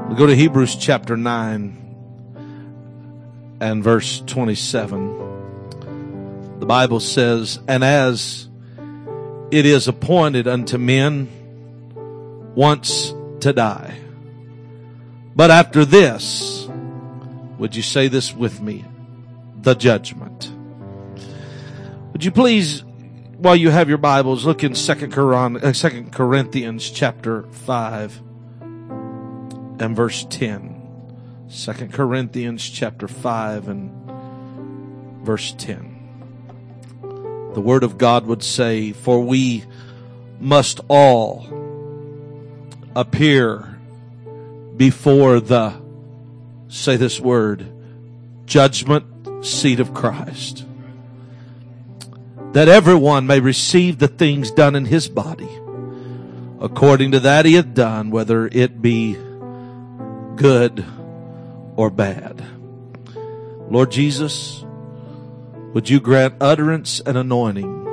We go to Hebrews chapter 9 and verse 27. The Bible says, "And as it is appointed unto men once to die, but after this," would you say this with me? "The judgment." Would you please, while you have your Bibles, look in 2 Corinthians chapter 5 and verse 10. 2 Corinthians chapter 5 and verse 10. The Word of God would say, "For we must all appear before the," say this word, "judgment seat of Christ, that everyone may receive the things done in his body, according to that he hath done, whether it be good or bad." Lord Jesus, would you grant utterance and anointing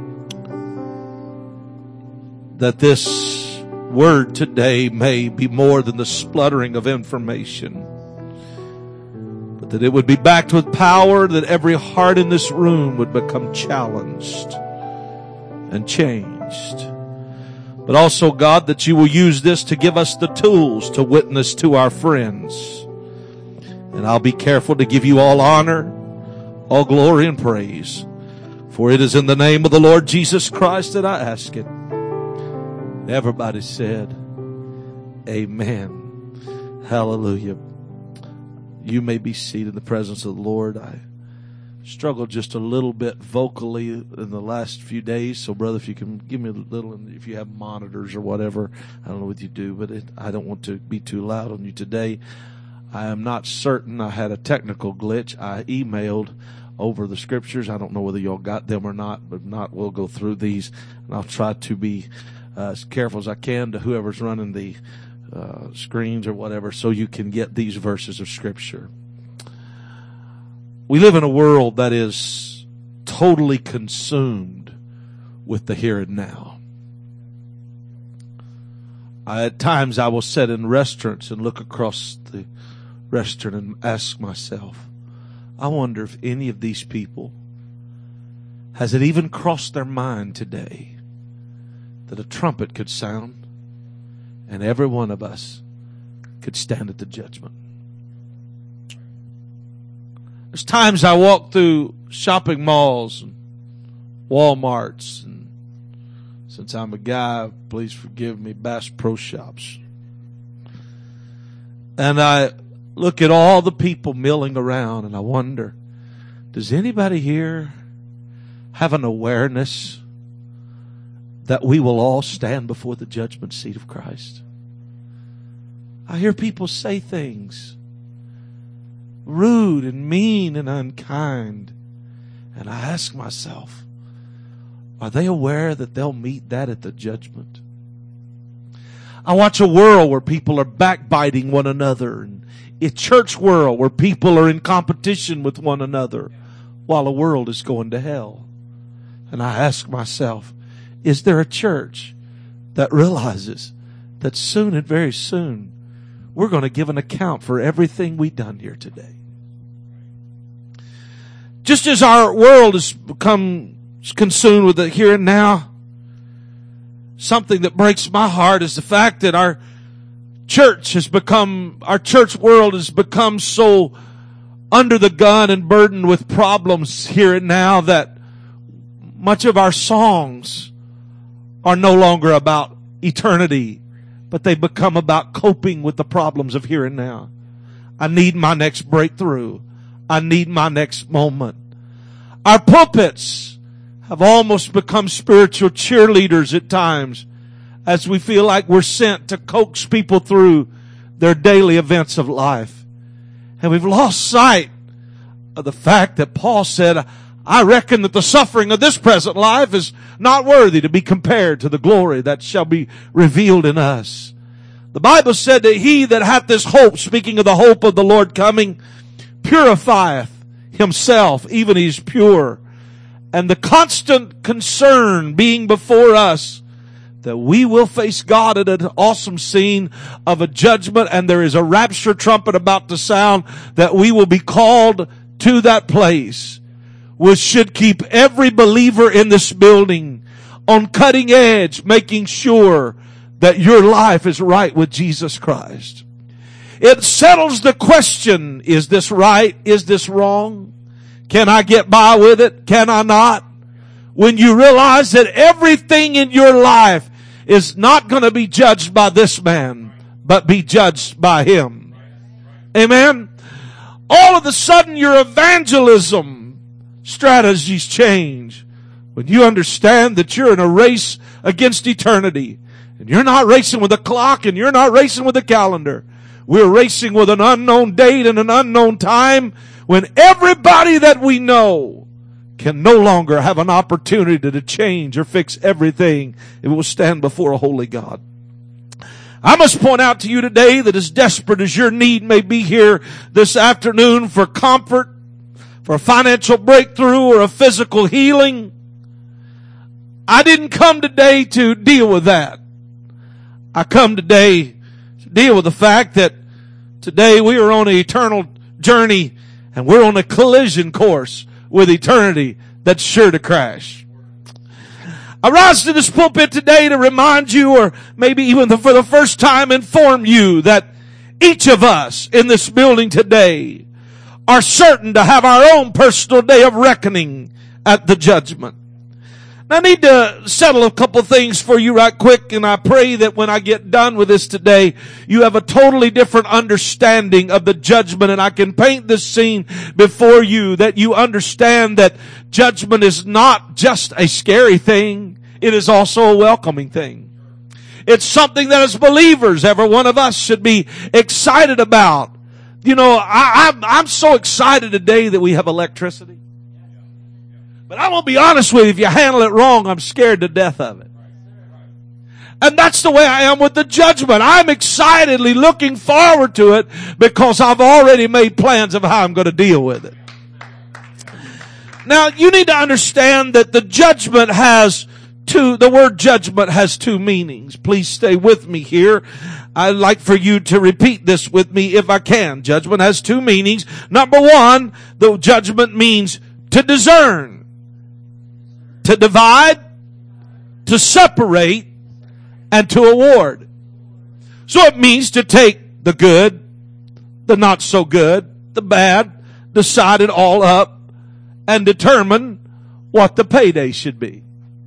that this word today may be more than the spluttering of information, but that it would be backed with power, that every heart in this room would become challenged and changed. But also, God, that you will use this to give us the tools to witness to our friends. And I'll be careful to give you all honor, all glory and praise. For it is in the name of the Lord Jesus Christ that I ask it. Everybody said, amen. Hallelujah. You may be seated in the presence of the Lord. I struggled just a little bit vocally in the last few days. So, brother, if you can give me a little, and if you have monitors or whatever, I don't know what you do, but I don't want to be too loud on you today. I am not certain. I had a technical glitch. I emailed over the scriptures. I don't know whether y'all got them or not, but if not, we'll go through these, and I'll try to be as careful as I can to whoever's running the screens or whatever, so you can get these verses of scripture. We live in a world that is totally consumed with the here and now. At times I will sit in restaurants and look across the restaurant and ask myself, I wonder if any of these people, has it even crossed their mind today that a trumpet could sound and every one of us could stand at the judgment? There's times I walk through shopping malls and Walmarts, and since I'm a guy, please forgive me, Bass Pro Shops. And I look at all the people milling around and I wonder, does anybody here have an awareness that we will all stand before the judgment seat of Christ? I hear people say things rude and mean and unkind, and I ask myself, are they aware that they'll meet that at the judgment? I watch a world where people are backbiting one another, and a church world where people are in competition with one another while the world is going to hell. And I ask myself, is there a church that realizes that soon and very soon we're going to give an account for everything we've done here today? Just as our world has become consumed with the here and now, something that breaks my heart is the fact that our church world has become so under the gun and burdened with problems here and now that much of our songs are no longer about eternity, but they become about coping with the problems of here and now. I need my next breakthrough. I need my next moment. Our pulpits have almost become spiritual cheerleaders at times, as we feel like we're sent to coax people through their daily events of life. And we've lost sight of the fact that Paul said, I reckon that the suffering of this present life is not worthy to be compared to the glory that shall be revealed in us. The Bible said that he that hath this hope, speaking of the hope of the Lord coming, purifieth himself, even he is pure. And the constant concern being before us that we will face God at an awesome scene of a judgment, and there is a rapture trumpet about to sound, that we will be called to that place, which should keep every believer in this building on cutting edge, making sure that your life is right with Jesus Christ. It settles the question, is this right? Is this wrong? Can I get by with it? Can I not? When you realize that everything in your life is not going to be judged by this man, but be judged by him. Amen? All of a sudden your evangelism strategies change when you understand that you're in a race against eternity. And you're not racing with a clock, and you're not racing with a calendar. We're racing with an unknown date and an unknown time when everybody that we know can no longer have an opportunity to change or fix everything. It will stand before a holy God. I must point out to you today that as desperate as your need may be here this afternoon for comfort, for a financial breakthrough, or a physical healing, I didn't come today to deal with that. I come today to deal with the fact that today we are on an eternal journey, and we're on a collision course with eternity that's sure to crash. I rise to this pulpit today to remind you, or maybe even for the first time inform you, that each of us in this building today are certain to have our own personal day of reckoning at the judgment. Now, I need to settle a couple things for you right quick, and I pray that when I get done with this today, you have a totally different understanding of the judgment, and I can paint this scene before you, that you understand that judgment is not just a scary thing, it is also a welcoming thing. It's something that as believers, every one of us should be excited about. You know, I'm so excited today that we have electricity. But I'm going to be honest with you, if you handle it wrong, I'm scared to death of it. And that's the way I am with the judgment. I'm excitedly looking forward to it because I've already made plans of how I'm going to deal with it. Now, you need to understand that the word judgment has two meanings. Please stay with me here. I'd like for you to repeat this with me if I can. Judgment has two meanings. Number one, the judgment means to discern, to divide, to separate, and to award. So it means to take the good, the not so good, the bad, decide it all up, and determine what the payday should be.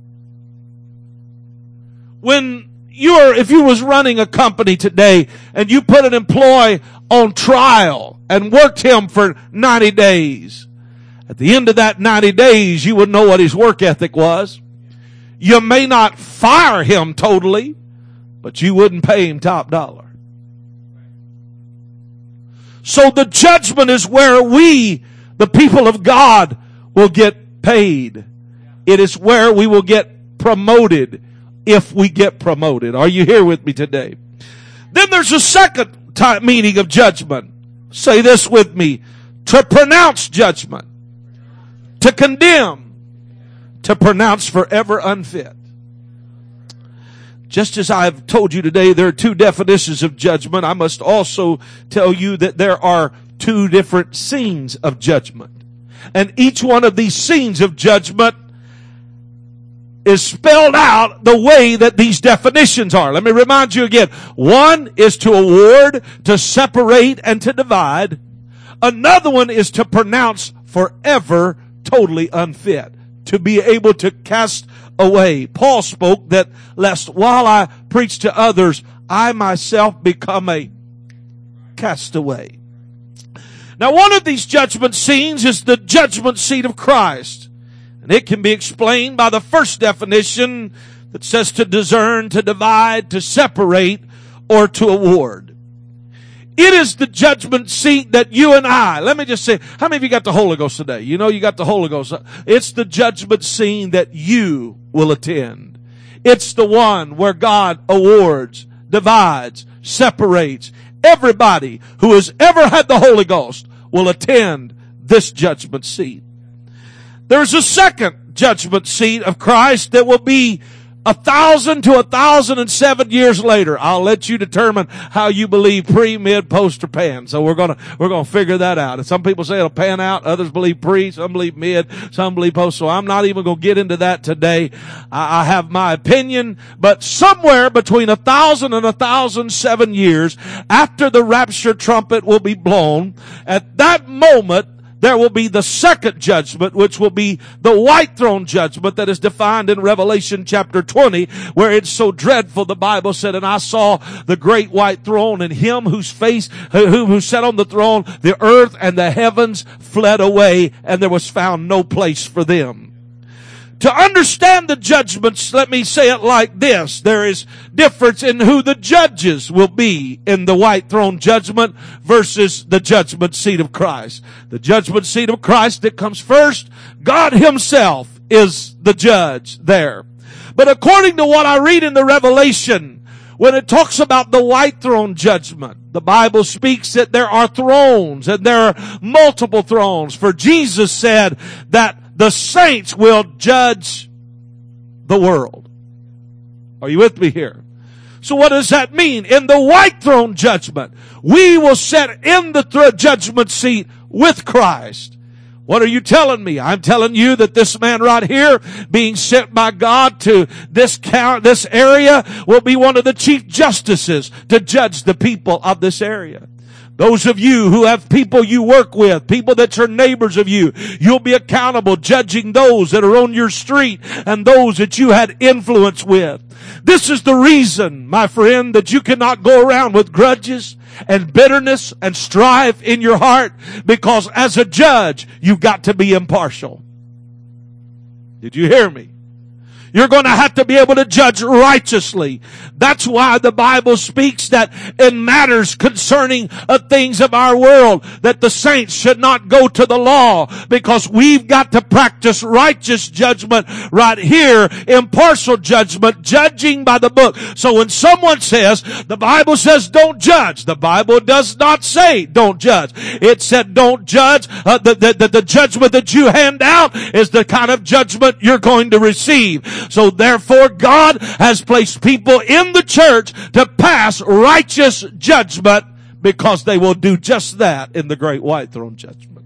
If you was running a company today and you put an employee on trial and worked him for 90 days, at the end of that 90 days, you would know what his work ethic was. You may not fire him totally, but you wouldn't pay him top dollar. So the judgment is where we, the people of God, will get paid. It is where we will get promoted if we get promoted. Are you here with me today? Then there's a second meaning of judgment. Say this with me. To pronounce judgment. To condemn, to pronounce forever unfit. Just as I've told you today, there are two definitions of judgment. I must also tell you that there are two different scenes of judgment. And each one of these scenes of judgment is spelled out the way that these definitions are. Let me remind you again. One is to award, to separate, and to divide. Another one is to pronounce forever totally unfit, to be able to cast away. Paul spoke that lest while I preach to others, I myself become a castaway. Now, one of these judgment scenes is the judgment seat of Christ. And it can be explained by the first definition that says to discern, to divide, to separate, or to award. It is the judgment seat that you and I, let me just say, how many of you got the Holy Ghost today? You know you got the Holy Ghost. It's the judgment scene that you will attend. It's the one where God awards, divides, separates. Everybody who has ever had the Holy Ghost will attend this judgment seat. There's a second judgment seat of Christ that will be 1,000 to 1,007 years later. I'll let you determine how you believe pre, mid, post, or pan. So we're gonna figure that out. And some people say it'll pan out. Others believe pre. Some believe mid. Some believe post. So I'm not even gonna get into that today. I have my opinion, but somewhere between 1,000 and 1,007 years after the rapture trumpet will be blown, at that moment, there will be the second judgment, which will be the white throne judgment that is defined in Revelation chapter 20, where it's so dreadful. The Bible said, and I saw the great white throne and him whose face, who sat on the throne, the earth and the heavens fled away, and there was found no place for them. To understand the judgments, let me say it like this. There is difference in who the judges will be in the white throne judgment versus the judgment seat of Christ. The judgment seat of Christ that comes first, God himself is the judge there. But according to what I read in the Revelation, when it talks about the white throne judgment, the Bible speaks that there are thrones and there are multiple thrones. For Jesus said that the saints will judge the world. Are you with me here? So what does that mean? In the white throne judgment, we will sit in the judgment seat with Christ. What are you telling me? I'm telling you that this man right here, being sent by God to this area, will be one of the chief justices to judge the people of this area. Those of you who have people you work with, people that are neighbors of you, you'll be accountable judging those that are on your street and those that you had influence with. This is the reason, my friend, that you cannot go around with grudges and bitterness and strife in your heart, because as a judge, you've got to be impartial. Did you hear me? You're going to have to be able to judge righteously. That's why the Bible speaks that in matters concerning things of our world, that the saints should not go to the law, because we've got to practice righteous judgment right here, impartial judgment, judging by the book. So when someone says, the Bible says don't judge, the Bible does not say don't judge. It said don't judge. The judgment that you hand out is the kind of judgment you're going to receive. So therefore, God has placed people in the church to pass righteous judgment, because they will do just that in the great white throne judgment.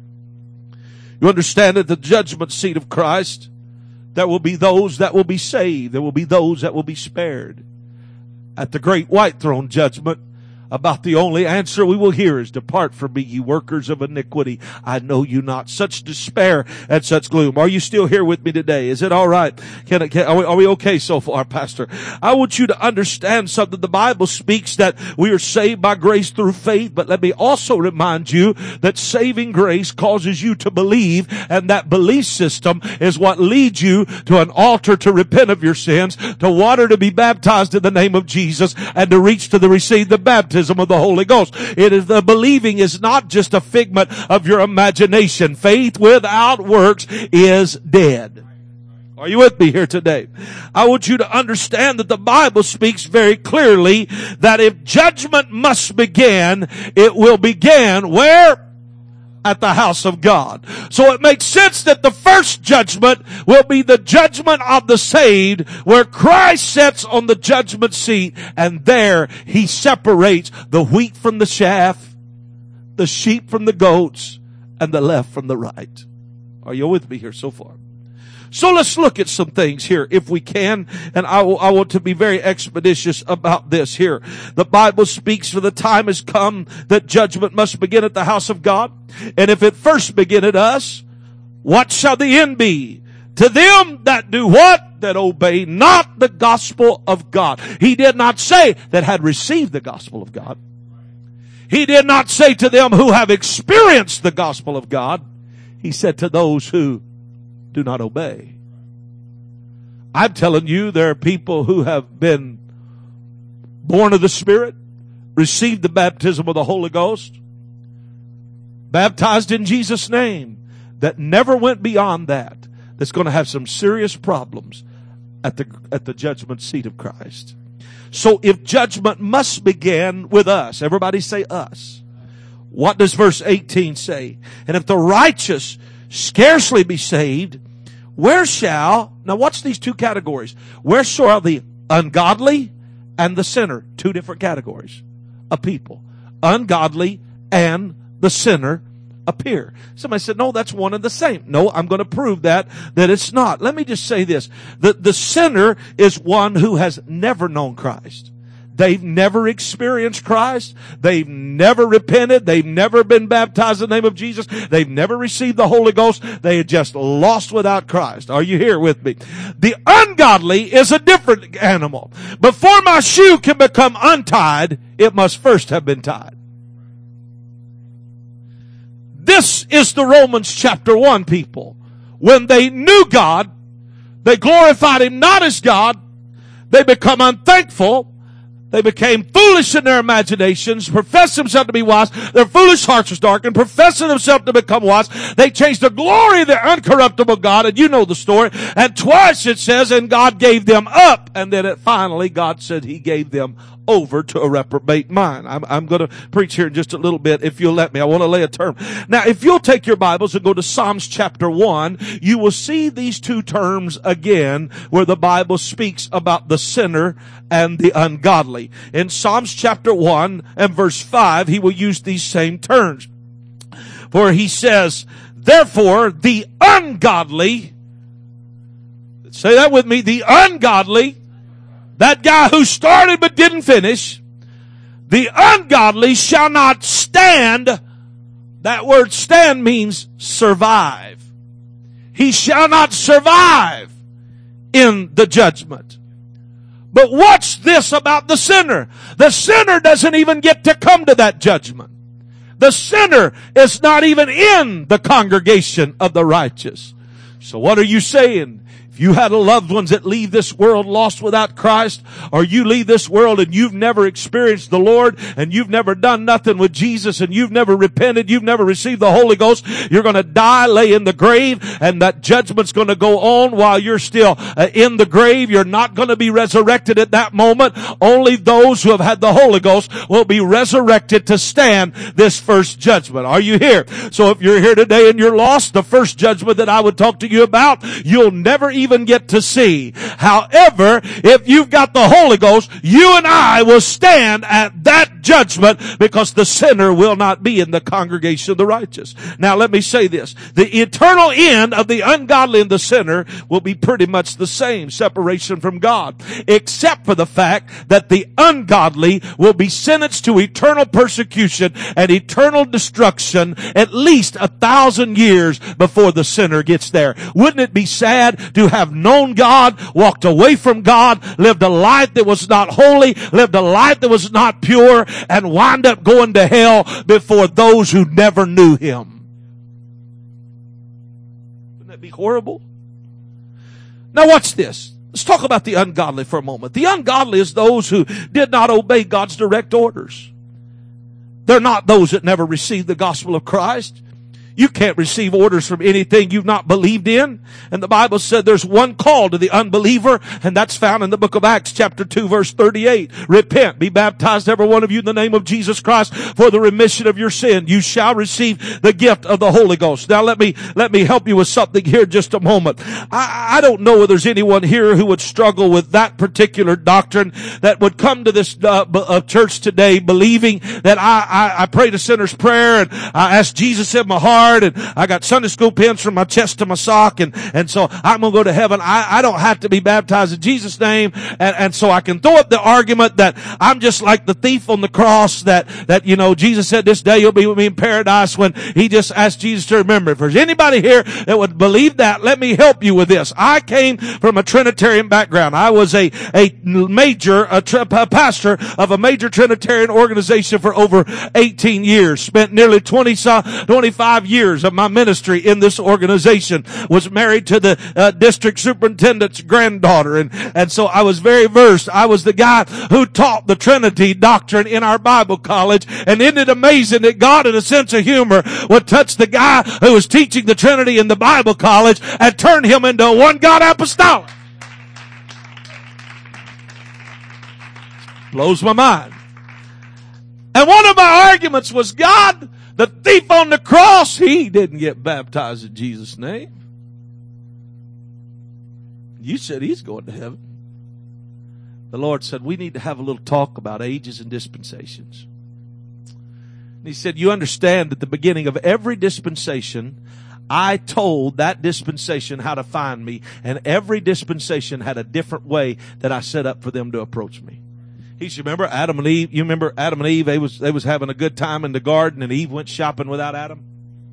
You understand that the judgment seat of Christ, there will be those that will be saved. There will be those that will be spared. At the great white throne judgment, about the only answer we will hear is, depart from me, ye workers of iniquity. I know you not. Such despair and such gloom. Are you still here with me today? Is it all right? Are we okay so far, Pastor? I want you to understand something. The Bible speaks that we are saved by grace through faith, but let me also remind you that saving grace causes you to believe, and that belief system is what leads you to an altar to repent of your sins, to water to be baptized in the name of Jesus, and to reach to receive the baptism of the Holy Ghost. It is the believing is not just a figment of your imagination. Faith without works is dead. Are you with me here today? I want you to understand that the Bible speaks very clearly that if judgment must begin, it will begin where? At the house of God. So it makes sense that the first judgment will be the judgment of the saved, where Christ sits on the judgment seat, and there he separates the wheat from the chaff, the sheep from the goats, and the left from the right. Are you with me here so far? So let's look at some things here if we can, and I want to be very expeditious about this here. The Bible speaks, for the time has come that judgment must begin at the house of God. And if it first begin at us, what shall the end be? To them that do what? That obey not the gospel of God. He did not say that had received the gospel of God. He did not say to them who have experienced the gospel of God. He said to those who do not obey. I'm telling you, there are people who have been born of the Spirit, received the baptism of the Holy Ghost, baptized in Jesus' name, that never went beyond that, that's going to have some serious problems at the judgment seat of Christ. So if judgment must begin with us, everybody say us. What does verse 18 say? And if the righteous scarcely be saved, Now watch these two categories. Where shall the ungodly and the sinner, two different categories of people, ungodly and the sinner, appear? Somebody said, no, that's one and the same. No, I'm going to prove that it's not. Let me just say this. The sinner is one who has never known Christ. They've never experienced Christ. They've never repented. They've never been baptized in the name of Jesus. They've never received the Holy Ghost. They are just lost without Christ. Are you here with me? The ungodly is a different animal. Before my shoe can become untied, it must first have been tied. This is the Romans chapter 1 people. When they knew God, they glorified Him not as God. They become unthankful. They became foolish in their imaginations, professed themselves to be wise. Their foolish hearts was darkened, professing themselves to become wise. They changed the glory of their uncorruptible God, and you know the story. And twice it says, and God gave them up. And then finally God said He gave them over to a reprobate mind. I'm going to preach here in just a little bit if you'll let me. I want to lay a term. Now, if you'll take your Bibles and go to Psalms chapter 1, you will see these two terms again where the Bible speaks about the sinner and the ungodly. In Psalms chapter 1 and verse 5, he will use these same terms. For he says, therefore the ungodly, say that with me, the ungodly, that guy who started but didn't finish, the ungodly shall not stand. That word stand means survive. He shall not survive in the judgment. But watch this about the sinner. The sinner doesn't even get to come to that judgment. The sinner is not even in the congregation of the righteous. So what are you saying? If you had loved ones that leave this world lost without Christ, or you leave this world and you've never experienced the Lord, and you've never done nothing with Jesus, and you've never repented, you've never received the Holy Ghost, you're going to die, lay in the grave, and that judgment's going to go on while you're still in the grave. You're not going to be resurrected at that moment. Only those who have had the Holy Ghost will be resurrected to stand this first judgment. Are you here? So if you're here today and you're lost, the first judgment that I would talk to you about, you'll never even get to see. However, if you've got the Holy Ghost, you and I will stand at that judgment, because the sinner will not be in the congregation of the righteous. Now let me say this. The eternal end of the ungodly and the sinner will be pretty much the same, separation from God, except for the fact that the ungodly will be sentenced to eternal persecution and eternal destruction at least 1,000 years before the sinner gets there. Wouldn't it be sad to have known God, walked away from God, lived a life that was not holy, lived a life that was not pure, and wind up going to hell before those who never knew Him? Wouldn't that be horrible? Now watch this. Let's talk about the ungodly for a moment. The ungodly is those who did not obey God's direct orders. They're not those that never received the gospel of Christ. You can't receive orders from anything you've not believed in. And the Bible said there's one call to the unbeliever, and that's found in the book of Acts chapter 2 verse 38. Repent, be baptized every one of you in the name of Jesus Christ for the remission of your sin. You shall receive the gift of the Holy Ghost. Now let me help you with something here just a moment. I don't know if there's anyone here who would struggle with that particular doctrine, that would come to this church today believing that I prayed a sinner's prayer and I asked Jesus in my heart, and I got Sunday school pins from my chest to my sock, and so I'm going to go to heaven. I don't have to be baptized in Jesus' name. And so I can throw up the argument that I'm just like the thief on the cross, that Jesus said this day you'll be with me in paradise, when He just asked Jesus to remember. If there's anybody here that would believe that, let me help you with this. I came from a Trinitarian background. I was a pastor of a major Trinitarian organization for over 18 years. Spent nearly 25 years of my ministry in this organization. Was married to the district superintendent's granddaughter, and so I was very versed. I was the guy who taught the Trinity doctrine in our Bible college, and isn't it amazing that God, in a sense of humor, would touch the guy who was teaching the Trinity in the Bible college and turn him into a one God apostolic? Blows my mind. And one of my arguments was, God, the thief on the cross, he didn't get baptized in Jesus' name. You said he's going to heaven. The Lord said, we need to have a little talk about ages and dispensations. And he said, you understand at the beginning of every dispensation, I told that dispensation how to find me, and every dispensation had a different way that I set up for them to approach me. He said, remember Adam and Eve? You remember Adam and Eve? They was having a good time in the garden, and Eve went shopping without Adam.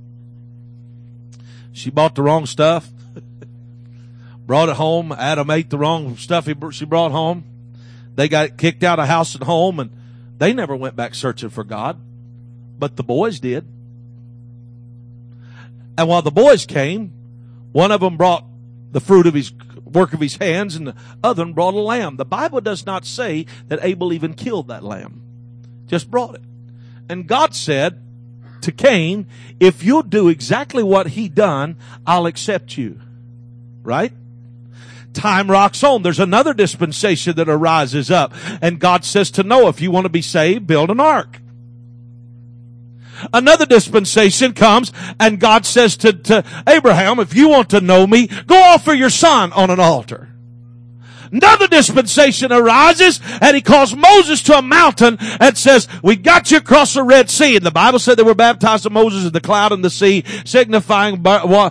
She bought the wrong stuff, brought it home. Adam ate the wrong stuff she brought home. They got kicked out of house and home, and they never went back searching for God. But the boys did. And while the boys came, one of them brought the fruit of his work of his hands, and the other one brought a lamb. The Bible does not say that Abel even killed that lamb. Just brought it. And God said to Cain, if you'll do exactly what he done, I'll accept you. Right? Time rocks on. There's another dispensation that arises up. And God says to Noah, if you want to be saved, build an ark. Another dispensation comes, and God says to Abraham, if you want to know me, go offer your son on an altar. Another dispensation arises, and he calls Moses to a mountain and says, we got you across the Red Sea. And the Bible said they were baptized of Moses in the cloud and the sea, signifying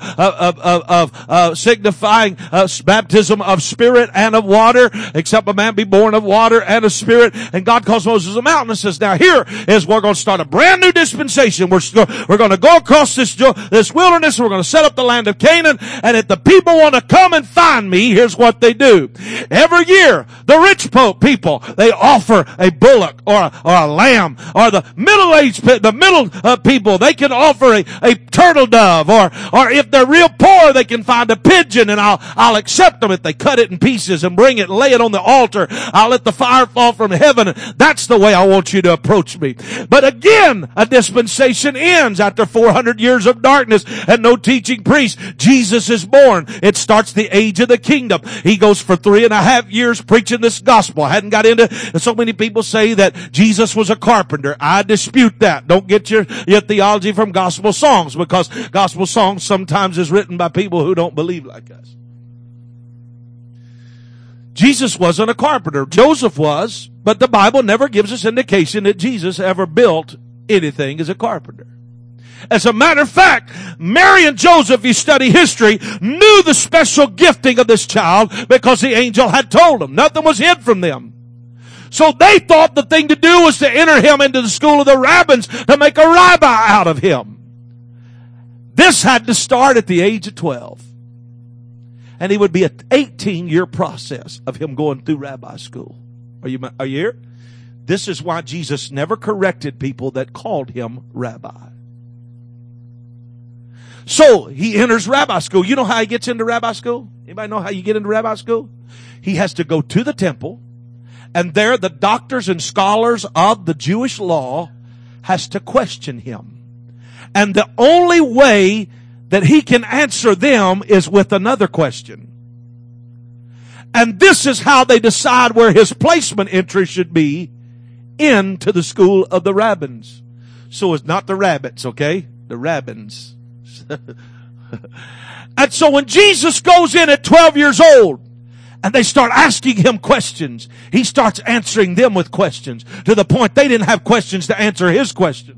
baptism of spirit and of water, except a man be born of water and of spirit. And God calls Moses a mountain and says, now here is, we're going to start a brand new dispensation. We're going to go across this wilderness. We're going to set up the land of Canaan. And if the people want to come and find me, here's what they do. Every year, the rich people, they offer a bullock or a lamb, or the middle-aged, people, they can offer a turtle dove, or if they're real poor, they can find a pigeon, and I'll accept them if they cut it in pieces and bring it and lay it on the altar. I'll let the fire fall from heaven. That's the way I want you to approach me. But again, a dispensation ends after 400 years of darkness and no teaching priest. Jesus is born. It starts the age of the kingdom. He goes for 3.5 years preaching this gospel. I hadn't got into, so many people say that Jesus was a carpenter. I dispute that. Don't get your theology from gospel songs, because gospel songs sometimes is written by people who don't believe like us. Jesus wasn't a carpenter. Joseph was, but the Bible never gives us indication that Jesus ever built anything as a carpenter. As a matter of fact, Mary and Joseph, if you study history, knew the special gifting of this child because the angel had told them. Nothing was hid from them. So they thought the thing to do was to enter him into the school of the rabbins to make a rabbi out of him. This had to start at the age of 12. And it would be an 18-year process of him going through rabbi school. Are you here? This is why Jesus never corrected people that called him rabbi. So he enters rabbi school. You know how he gets into rabbi school? Anybody know how you get into rabbi school? He has to go to the temple, and there the doctors and scholars of the Jewish law has to question him. And the only way that he can answer them is with another question. And this is how they decide where his placement entry should be into the school of the rabbins. So it's not the rabbits, okay? The rabbins. And so when Jesus goes in at 12 years old and they start asking him questions, he starts answering them with questions to the point they didn't have questions to answer his questions.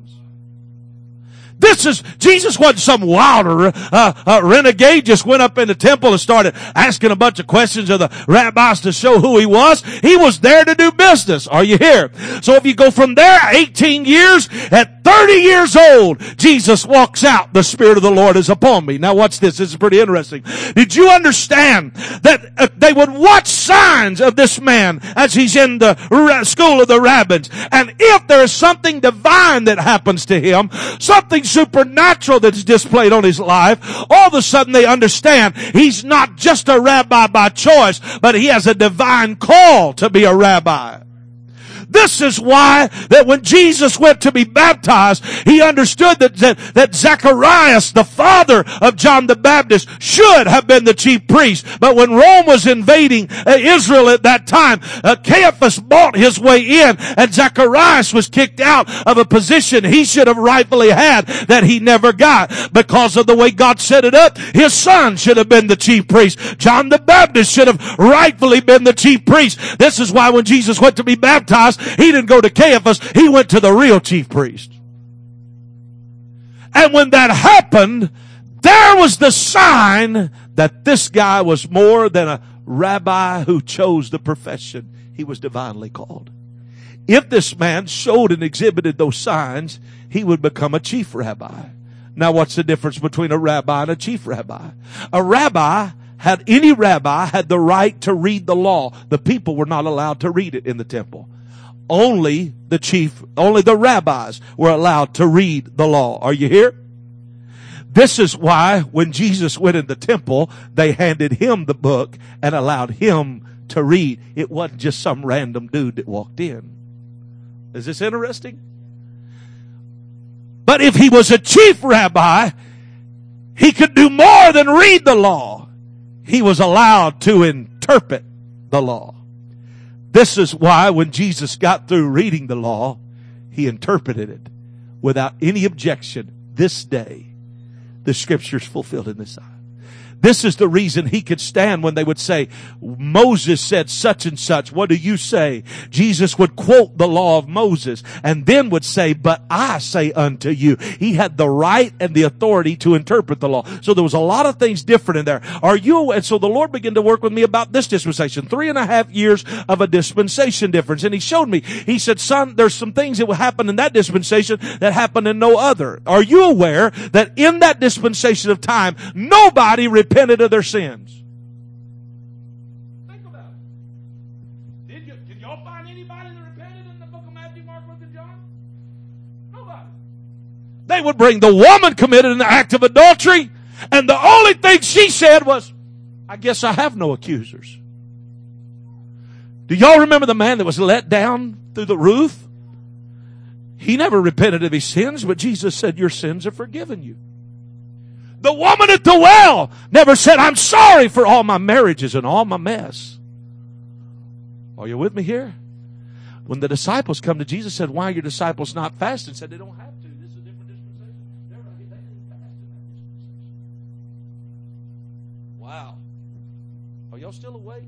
Jesus wasn't some wild renegade, just went up in the temple and started asking a bunch of questions of the rabbis to show who he was. He was there to do business. Are you here? So if you go from there 18 years, at 30 years old, Jesus walks out. The Spirit of the Lord is upon me. Now watch this. This is pretty interesting. Did you understand that they would watch signs of this man as he's in the school of the rabbins? And if there is something divine that happens to him, something supernatural that's displayed on his life, all of a sudden they understand he's not just a rabbi by choice, but he has a divine call to be a rabbi. This is why that when Jesus went to be baptized, he understood that Zacharias, the father of John the Baptist, should have been the chief priest. But when Rome was invading Israel at that time, Caiaphas bought his way in, and Zacharias was kicked out of a position he should have rightfully had that he never got. Because of the way God set it up, his son should have been the chief priest. John the Baptist should have rightfully been the chief priest. This is why when Jesus went to be baptized, he didn't go to Caiaphas, he went to the real chief priest. And when that happened, there was the sign that this guy was more than a rabbi who chose the profession. He was divinely called. If this man showed and exhibited those signs, he would become a chief rabbi. Now, what's the difference between a rabbi and a chief rabbi? Any rabbi had the right to read the law. The people were not allowed to read it in the temple. Only the rabbis were allowed to read the law. Are you here? This is why when Jesus went in the temple, they handed him the book and allowed him to read. It wasn't just some random dude that walked in. Is this interesting? But if he was a chief rabbi, he could do more than read the law. He was allowed to interpret the law. This is why when Jesus got through reading the law, he interpreted it without any objection. This day, the scriptures fulfilled in this eye. This is the reason he could stand when they would say, Moses said such and such. What do you say? Jesus would quote the law of Moses and then would say, but I say unto you. He had the right and the authority to interpret the law. So there was a lot of things different in there. And so the Lord began to work with me about this dispensation. 3.5 years of a dispensation difference. And he showed me, he said, son, there's some things that will happen in that dispensation that happen in no other. Are you aware that in that dispensation of time, nobody repented of their sins? Think about it. Can y'all find anybody that repented in the book of Matthew, Mark, Luke, and John? Nobody. They would bring the woman committed an act of adultery, and the only thing she said was, I guess I have no accusers. Do y'all remember the man that was let down through the roof? He never repented of his sins, but Jesus said, your sins are forgiven you. The woman at the well never said, I'm sorry for all my marriages and all my mess. Are you with me here? When the disciples come to Jesus, said, why are your disciples not fasting? Said, they don't have to. This is a different dispensation. They didn't fast in that dispensation. Wow. Are y'all still awake?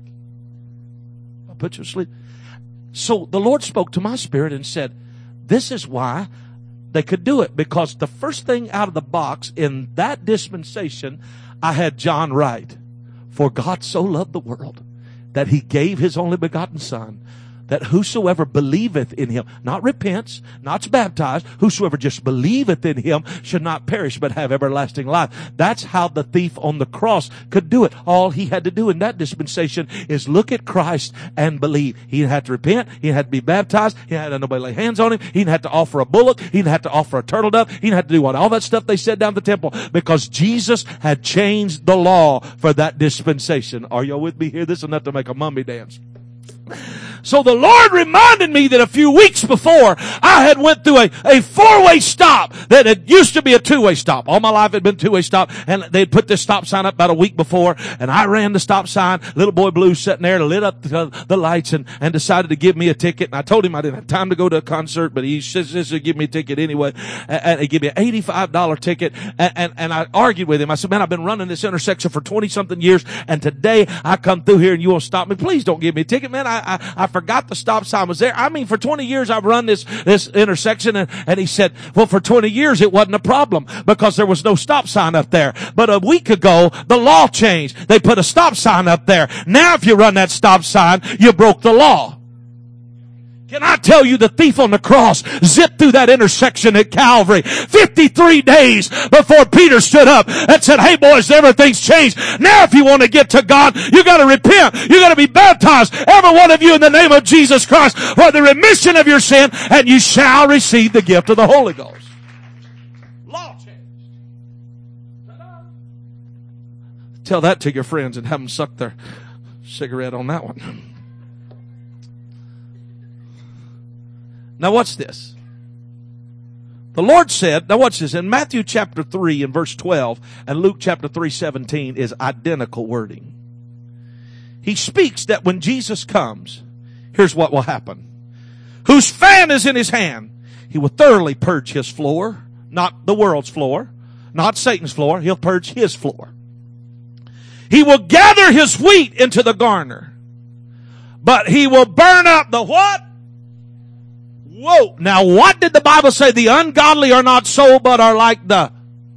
I'll put you to sleep. So the Lord spoke to my spirit and said, this is why they could do it, because the first thing out of the box in that dispensation, I had John write, for God so loved the world that he gave his only begotten son, that whosoever believeth in him, not repents, not baptized, whosoever just believeth in him should not perish but have everlasting life. That's how the thief on the cross could do it. All he had to do in that dispensation is look at Christ and believe. He didn't have to repent. He didn't have to be baptized. He didn't have to nobody lay hands on him. He didn't have to offer a bullock. He didn't have to offer a turtle dove. He didn't have to do all that stuff they said down at the temple, because Jesus had changed the law for that dispensation. Are y'all with me here? This is enough to make a mummy dance. So the Lord reminded me that a few weeks before, I had went through a four-way stop that had used to be a two-way stop. All my life had been two-way stop, and they'd put this stop sign up about a week before, and I ran the stop sign. Little boy Blue sitting there, lit up the lights and decided to give me a ticket. And I told him I didn't have time to go to a concert, but he says to give me a ticket anyway. And he gave me an $85 ticket. And I argued with him. I said, man, I've been running this intersection for 20-something years, and today I come through here and you won't stop me. Please don't give me a ticket, man. I forgot the stop sign was there. I mean, for 20 years I've run this intersection. And he said, well, for 20 years it wasn't a problem because there was no stop sign up there. But a week ago, the law changed. They put a stop sign up there. Now if you run that stop sign, you broke the law. Can I tell you, the thief on the cross zipped through that intersection at Calvary 53 days before Peter stood up and said, hey boys, everything's changed. Now if you want to get to God, you got to repent. You got to be baptized, every one of you, in the name of Jesus Christ for the remission of your sin, and you shall receive the gift of the Holy Ghost. Law changed. Ta-da. Tell that to your friends and have them suck their cigarette on that one. Now watch this. The Lord said, now watch this, in Matthew chapter 3 and verse 12 and Luke chapter 3:17 is identical wording. He speaks that when Jesus comes, here's what will happen. Whose fan is in his hand, he will thoroughly purge his floor, not the world's floor, not Satan's floor, he'll purge his floor. He will gather his wheat into the garner, but he will burn up the what? Whoa. Now what did the Bible say? The ungodly are not so, but are like the,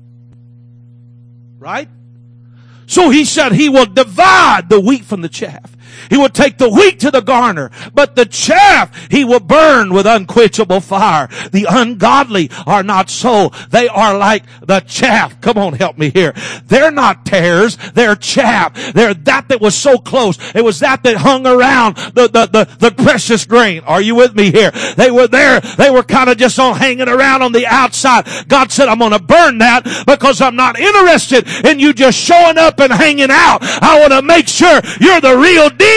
right? So he said he will divide the wheat from the chaff. He will take the wheat to the garner, but the chaff he will burn with unquenchable fire. The ungodly are not so. They are like the chaff. Come on, help me here. They're not tares. They're chaff. They're that was so close. It was that hung around the precious grain. Are you with me here? They were there. They were kind of just hanging around on the outside. God said, I'm going to burn that because I'm not interested in you just showing up and hanging out. I want to make sure you're the real deal.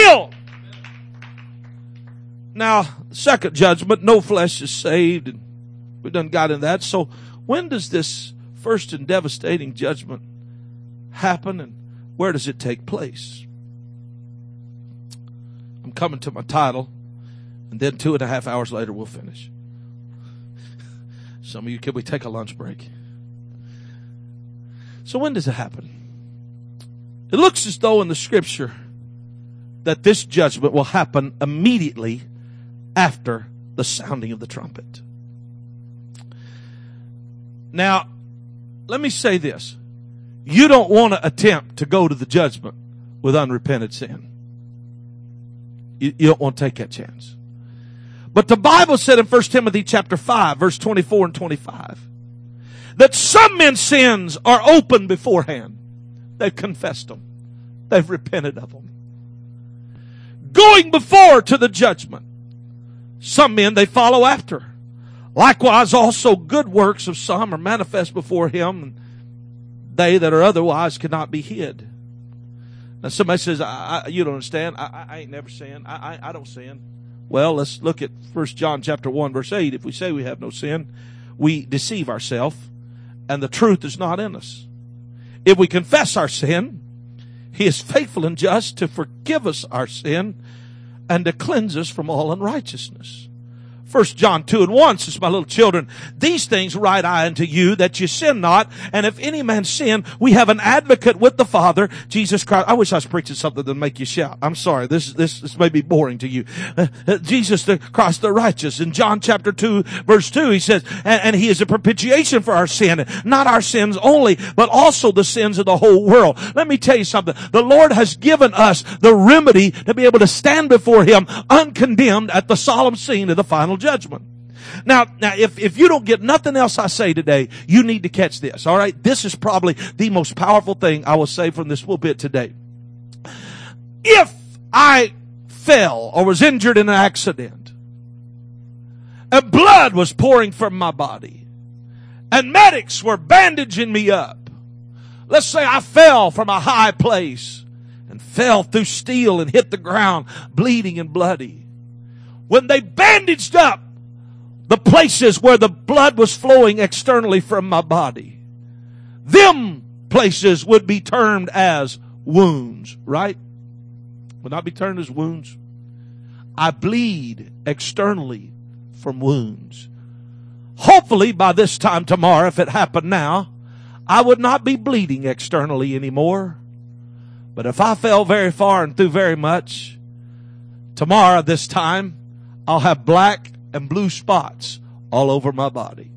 Now, second judgment, no flesh is saved, and we done got in that. So when does this first and devastating judgment happen, and where does it take place? I'm coming to my title, and then 2.5 hours later we'll finish. Some of you, can we take a lunch break? So when does it happen? It looks as though in the scripture that this judgment will happen immediately after the sounding of the trumpet. Now, let me say this. You don't want to attempt to go to the judgment with unrepented sin. You don't want to take that chance. But the Bible said in 1 Timothy chapter 5, verse 24 and 25, that some men's sins are open beforehand. They've confessed them. They've repented of them. Going before to the judgment. Some men they follow after. Likewise also good works of some are manifest before him, and they that are otherwise cannot be hid. Now somebody says, you don't understand. I ain't never sinned. I don't sin. Well, let's look at 1 John chapter 1 verse 8. If we say we have no sin, we deceive ourselves, and the truth is not in us. If we confess our sin, he is faithful and just to forgive us our sin and to cleanse us from all unrighteousness. 1 John 2 and 1 says, my little children, these things write I unto you, that you sin not. And if any man sin, we have an advocate with the Father, Jesus Christ. I wish I was preaching something that make you shout. I'm sorry. This may be boring to you. Jesus the Christ the righteous. In John chapter 2, verse 2, he says, and he is a propitiation for our sin, not our sins only, but also the sins of the whole world. Let me tell you something. The Lord has given us the remedy to be able to stand before him uncondemned at the solemn scene of the final judgment. Now, if you don't get nothing else I say today, you need to catch this. All right. This is probably the most powerful thing I will say from this pulpit today. If I fell or was injured in an accident and blood was pouring from my body and medics were bandaging me up, let's say I fell from a high place and fell through steel and hit the ground bleeding and bloody. When they bandaged up the places where the blood was flowing externally from my body, them places would be termed as wounds, right? Would not be termed as wounds. I bleed externally from wounds. Hopefully by this time tomorrow, if it happened now, I would not be bleeding externally anymore. But if I fell very far and through very much, tomorrow this time, I'll have black and blue spots all over my body.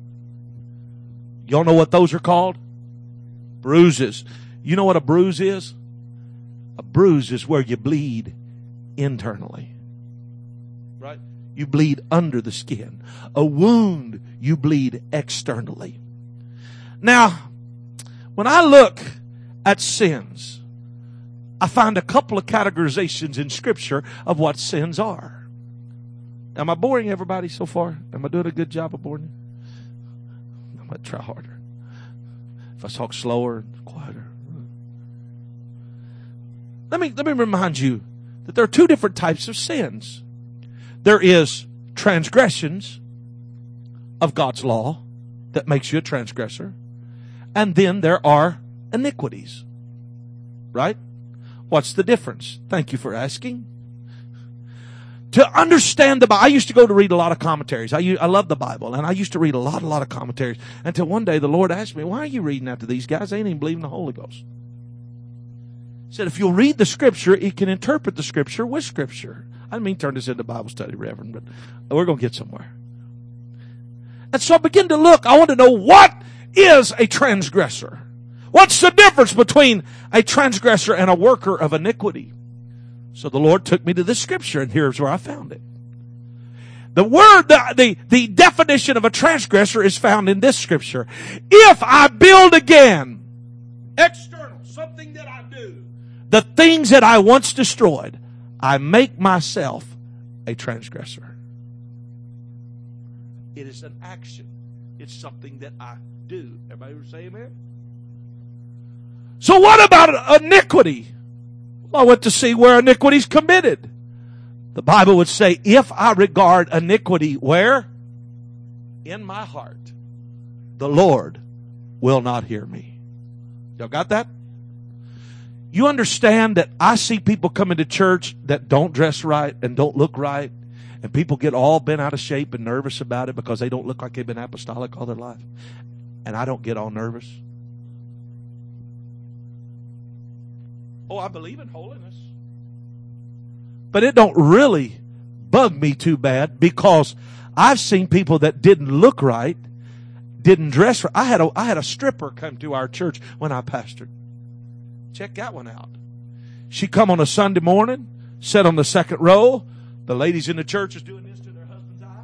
Y'all know what those are called? Bruises. You know what a bruise is? A bruise is where you bleed internally. Right? You bleed under the skin. A wound, you bleed externally. Now, when I look at sins, I find a couple of categorizations in Scripture of what sins are. Am I boring everybody so far? Am I doing a good job of boring you? I'm going to try harder. If I talk slower and quieter. Let me remind you that there are two different types of sins. There is transgressions of God's law that makes you a transgressor. And then there are iniquities. Right? What's the difference? Thank you for asking. To understand the Bible, I used to go to read a lot of commentaries. I love the Bible, and I used to read a lot of commentaries. Until one day the Lord asked me, why are you reading that to these guys? They ain't even believing the Holy Ghost. He said, if you'll read the Scripture, you can interpret the Scripture with Scripture. I didn't mean turn this into Bible study, Reverend, but we're going to get somewhere. And so I began to look. I want to know, what is a transgressor? What's the difference between a transgressor and a worker of iniquity? So the Lord took me to this scripture, and here's where I found it. The word, the definition of a transgressor is found in this scripture. If I build again, external, something that I do, the things that I once destroyed, I make myself a transgressor. It is an action. It's something that I do. Everybody say amen? So what about iniquity? Well, I went to see where iniquity is committed. The Bible would say, if I regard iniquity where? In my heart, the Lord will not hear me. Y'all got that? You understand that I see people come into church that don't dress right and don't look right, and people get all bent out of shape and nervous about it because they don't look like they've been apostolic all their life. And I don't get all nervous. Oh, I believe in holiness. But it don't really bug me too bad, because I've seen people that didn't look right, didn't dress right. I had a stripper come to our church when I pastored. Check that one out. She come on a Sunday morning, sat on the second row. The ladies in the church is doing this to their husband's eyes.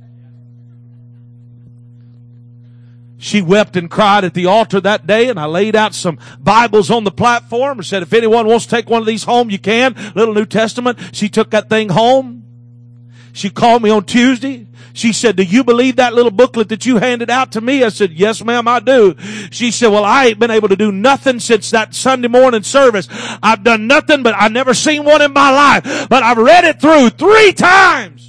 She wept and cried at the altar that day, and I laid out some Bibles on the platform and said, if anyone wants to take one of these home, you can. Little New Testament. She took that thing home. She called me on Tuesday. She said, do you believe that little booklet that you handed out to me? I said, yes, ma'am, I do. She said, well, I ain't been able to do nothing since that Sunday morning service. I've done nothing, but I've never seen one in my life. But I've read it through 3 times.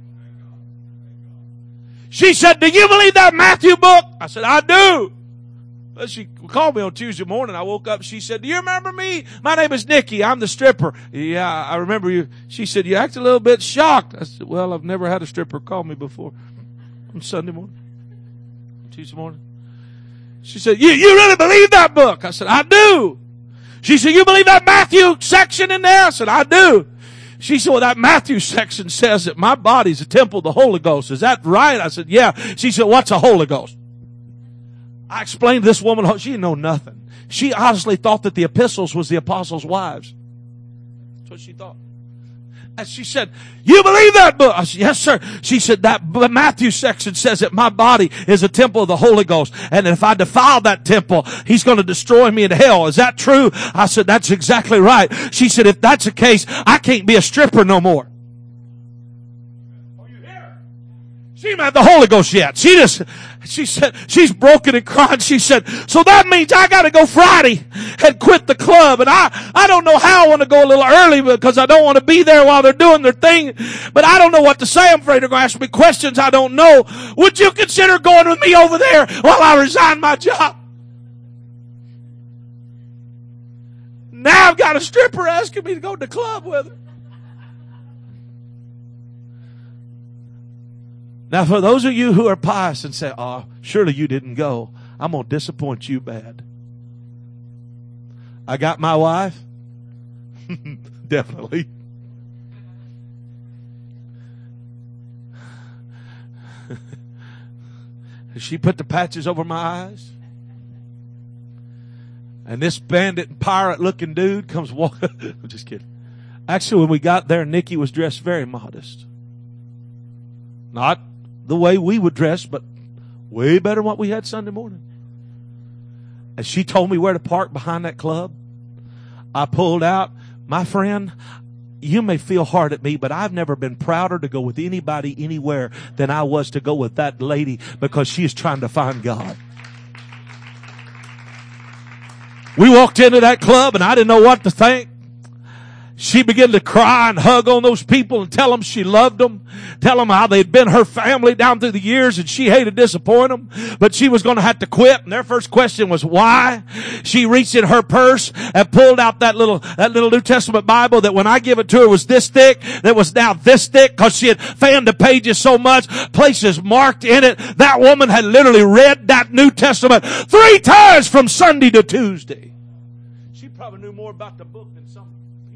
She said, do you believe that Matthew book? I said, I do. She called me on Tuesday morning. I woke up. She said, do you remember me? My name is Nikki. I'm the stripper. Yeah, I remember you. She said, you act a little bit shocked. I said, well, I've never had a stripper call me before. On Sunday morning. Tuesday morning. She said, you really believe that book? I said, I do. She said, you believe that Matthew section in there? I said, I do. She said, well, that Matthew section says that my body's a temple of the Holy Ghost. Is that right? I said, yeah. She said, what's a Holy Ghost? I explained to this woman, she didn't know nothing. She honestly thought that the epistles was the apostles' wives. That's what she thought. And she said, you believe that book? I said, yes, sir. She said, that Matthew section says that my body is a temple of the Holy Ghost. And if I defile that temple, he's going to destroy me in hell. Is that true? I said, that's exactly right. She said, if that's the case, I can't be a stripper no more. She didn't have the Holy Ghost yet. She said, she's broken and crying. She said, so that means I got to go Friday and quit the club. And I don't know how. I want to go a little early because I don't want to be there while they're doing their thing. But I don't know what to say. I'm afraid they're going to ask me questions I don't know. Would you consider going with me over there while I resign my job? Now I've got a stripper asking me to go to the club with her. Now, for those of you who are pious and say, oh, surely you didn't go, I'm going to disappoint you bad. I got my wife. Definitely. She put the patches over my eyes. And this bandit and pirate looking dude comes walking. I'm just kidding. Actually, when we got there, Nikki was dressed very modest. Not the way we would dress, but way better than what we had Sunday morning. And she told me where to park behind that club. I pulled out. My friend, you may feel hard at me, but I've never been prouder to go with anybody anywhere than I was to go with that lady, because she is trying to find God. We walked into that club and I didn't know what to think. She began to cry and hug on those people and tell them she loved them. Tell them how they'd been her family down through the years and she hated to disappoint them. But she was going to have to quit. And their first question was why? She reached in her purse and pulled out that little New Testament Bible that when I give it to her was this thick, that was now this thick because she had fanned the pages so much, places marked in it. That woman had literally read that New Testament 3 times from Sunday to Tuesday. She probably knew more about the book than some.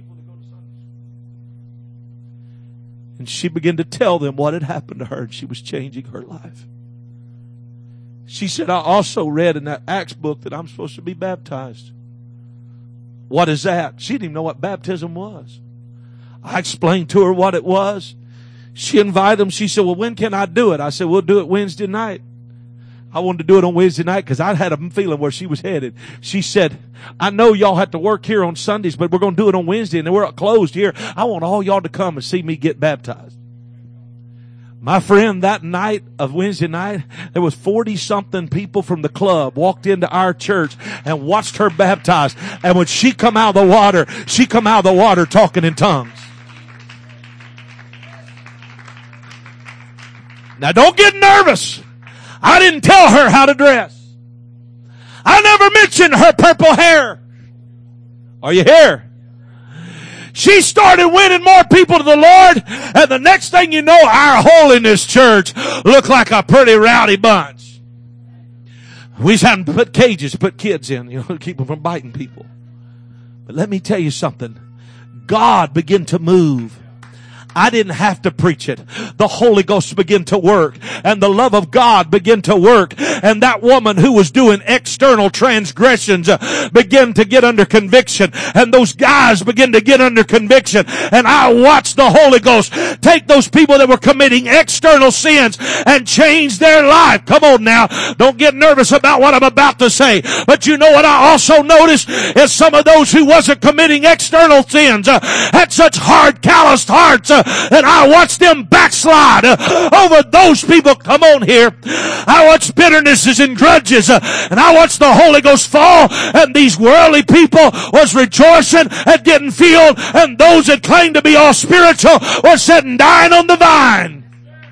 And she began to tell them what had happened to her, and she was changing her life. She said, I also read in that Acts book that I'm supposed to be baptized. What is that? She didn't even know what baptism was. I explained to her what it was. She invited them. She said, well, when can I do it? I said, we'll do it Wednesday night. I wanted to do it on Wednesday night because I had a feeling where she was headed. She said, I know y'all have to work here on Sundays, but we're going to do it on Wednesday and we're closed here. I want all y'all to come and see me get baptized. My friend, that night of Wednesday night, there was 40-something people from the club walked into our church and watched her baptized. And when she come out of the water, she come out of the water talking in tongues. Now don't get nervous. I didn't tell her how to dress. I never mentioned her purple hair. Are you here? She started winning more people to the Lord, and the next thing you know, our Holiness Church looked like a pretty rowdy bunch. We just hadn't put cages to put kids in, to keep them from biting people. But let me tell you something. God began to move. I didn't have to preach it. The Holy Ghost began to work and the love of God began to work. And that woman who was doing external transgressions began to get under conviction. And those guys began to get under conviction. And I watched the Holy Ghost take those people that were committing external sins and change their life. Come on now. Don't get nervous about what I'm about to say. But you know what I also noticed is some of those who wasn't committing external sins had such hard, calloused hearts. And I watched them backslide over those people. Come on here. I watched bitternesses and grudges. And I watched the Holy Ghost fall. And these worldly people was rejoicing and getting filled. And those that claimed to be all spiritual were sitting dying on the vine.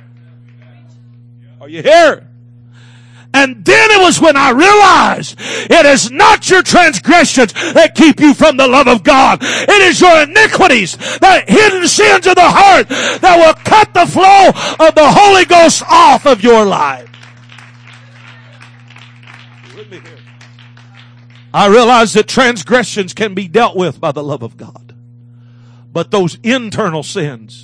Are you here? And then it was when I realized it is not your transgressions that keep you from the love of God. It is your iniquities, the hidden sins of the heart that will cut the flow of the Holy Ghost off of your life. I realize that transgressions can be dealt with by the love of God. But those internal sins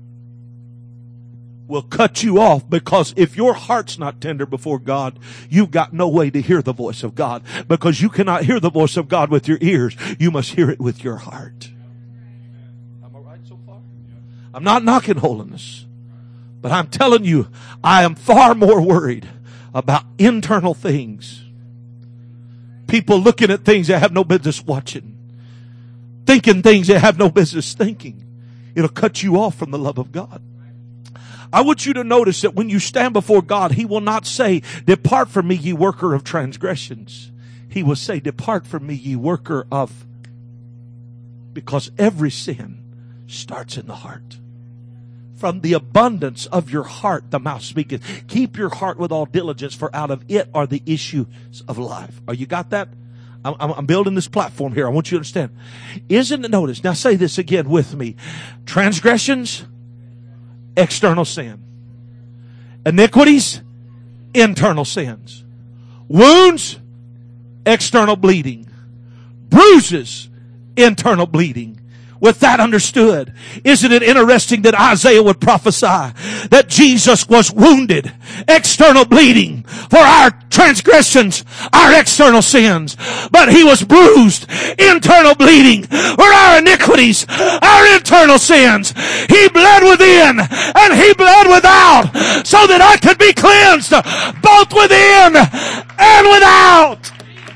will cut you off, because if your heart's not tender before God, you've got no way to hear the voice of God, because you cannot hear the voice of God with your ears. You must hear it with your heart. Am I right so far? I'm not knocking holiness, but I'm telling you, I am far more worried about internal things. People looking at things they have no business watching, thinking things they have no business thinking. It'll cut you off from the love of God. I want you to notice that when you stand before God, He will not say, depart from me, ye worker of transgressions. He will say, depart from me, ye worker of... Because every sin starts in the heart. From the abundance of your heart, the mouth speaketh. Keep your heart with all diligence, for out of it are the issues of life. Oh, you got that? I'm building this platform here. I want you to understand. Isn't it, notice, now say this again with me. Transgressions, external sin. Iniquities, internal sins. Wounds, external bleeding. Bruises, internal bleeding. With that understood, isn't it interesting that Isaiah would prophesy that Jesus was wounded, external bleeding, for our transgressions, our external sins, but He was bruised, internal bleeding, for our iniquities, our internal sins. He bled within and He bled without, so that I could be cleansed both within and without.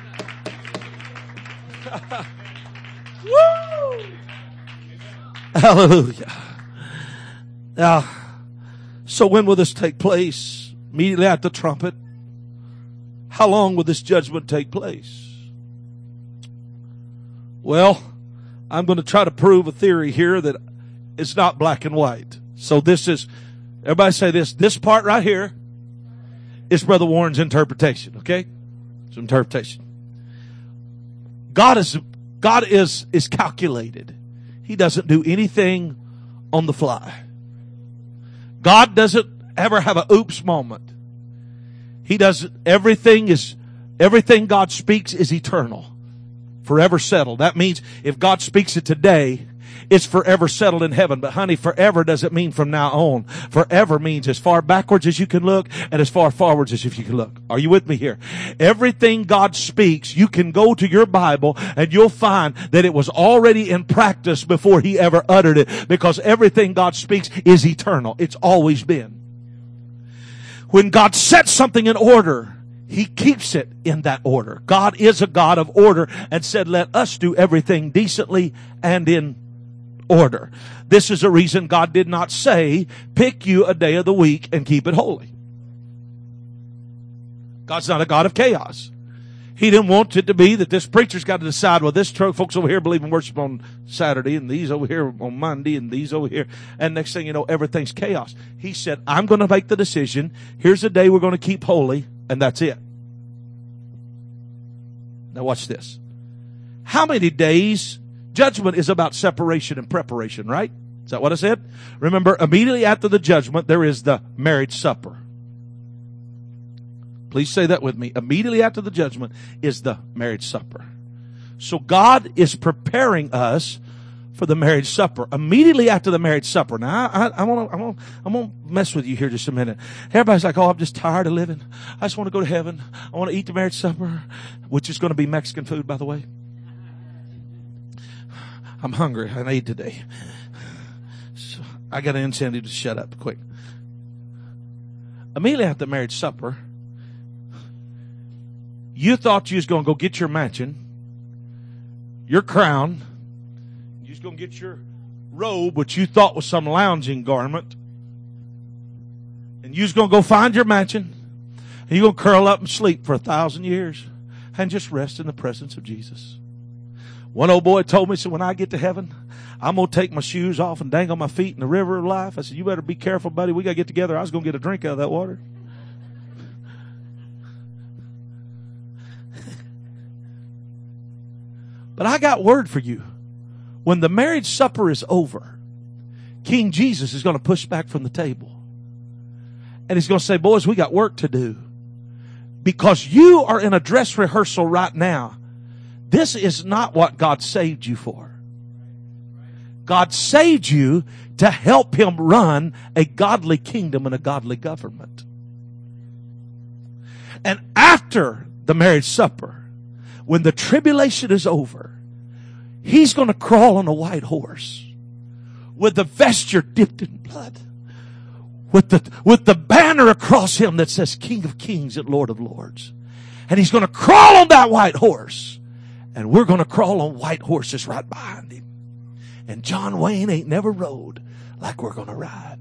Woo! Hallelujah. Now, so when will this take place? Immediately at the trumpet. How long will this judgment take place? Well, I'm going to try to prove a theory here that it's not black and white. So this is, everybody say this. This part right here is Brother Warren's interpretation. Okay? It's interpretation. God is calculated. He doesn't do anything on the fly. God doesn't ever have a oops moment. He doesn't, everything God speaks is eternal. Forever settled. That means if God speaks it today, it's forever settled in heaven. But honey, forever doesn't mean from now on. Forever means as far backwards as you can look and as far forwards as if you can look. Are you with me here? Everything God speaks, you can go to your Bible and you'll find that it was already in practice before He ever uttered it, because everything God speaks is eternal. It's always been. When God sets something in order, He keeps it in that order. God is a God of order and said, let us do everything decently and in order. This is a reason God did not say, pick you a day of the week and keep it holy. God's not a God of chaos. He didn't want it to be that this preacher's got to decide, well, this folks over here believe in worship on Saturday, and these over here on Monday, and these over here. And next thing you know, everything's chaos. He said, I'm going to make the decision. Here's a day we're going to keep holy, and that's it. Now watch this. How many days? Judgment is about separation and preparation, right? Is that what I said? Remember, immediately after the judgment, there is the marriage supper. Please say that with me. Immediately after the judgment is the marriage supper. So God is preparing us for the marriage supper. Immediately after the marriage supper. Now, I'm gonna mess with you here just a minute. Everybody's like, oh, I'm just tired of living. I just want to go to heaven. I want to eat the marriage supper, which is going to be Mexican food, by the way. I'm hungry. I ate today. So I got an incentive to shut up quick. Immediately after the marriage supper, you thought you was going to go get your mansion, your crown, you was going to get your robe, which you thought was some lounging garment, and you was going to go find your mansion, and you're going to curl up and sleep for 1,000 years and just rest in the presence of Jesus. One old boy told me, so when I get to heaven, I'm going to take my shoes off and dangle my feet in the river of life. I said, you better be careful, buddy. We got to get together. I was going to get a drink out of that water. But I got word for you. When the marriage supper is over, King Jesus is going to push back from the table. And He's going to say, boys, we got work to do. Because you are in a dress rehearsal right now. This is not what God saved you for. God saved you to help Him run a godly kingdom and a godly government. And after the marriage supper, when the tribulation is over, He's going to crawl on a white horse with the vesture dipped in blood, with the banner across Him that says King of Kings and Lord of Lords. And He's going to crawl on that white horse, and we're going to crawl on white horses right behind Him. And John Wayne ain't never rode like we're going to ride.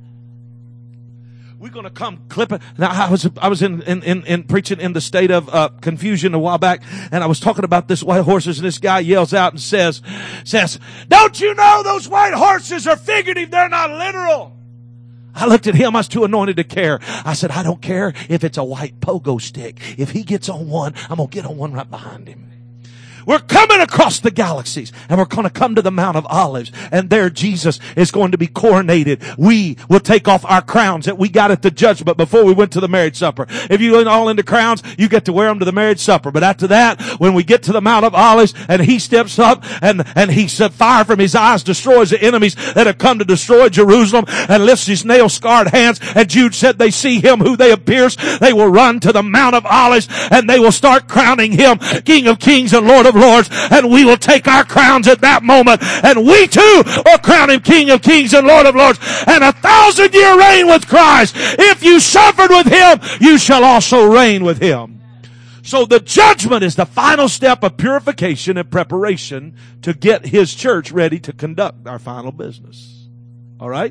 We're going to come clipping. Now, I was in preaching in the state of confusion a while back, and I was talking about this white horses, and this guy yells out and says, don't you know those white horses are figurative? They're not literal. I looked at him. I was too anointed to care. I said, I don't care if it's a white pogo stick. If he gets on one, I'm going to get on one right behind him. We're coming across the galaxies, and we're going to come to the Mount of Olives, and there Jesus is going to be coronated. We will take off our crowns that we got at the judgment before we went to the marriage supper. If you go all into crowns, you get to wear them to the marriage supper. But after that, when we get to the Mount of Olives, and He steps up, and He said, fire from His eyes destroys the enemies that have come to destroy Jerusalem, and lifts His nail-scarred hands, and Jude said they see Him who they have pierced. They will run to the Mount of Olives, and they will start crowning Him King of Kings and Lord of Lords, and we will take our crowns at that moment, and we too will crown Him King of Kings and Lord of Lords, and 1,000-year reign with Christ. If you suffered with Him, you shall also reign with Him. So the judgment is the final step of purification and preparation to get His church ready to conduct our final business. All right?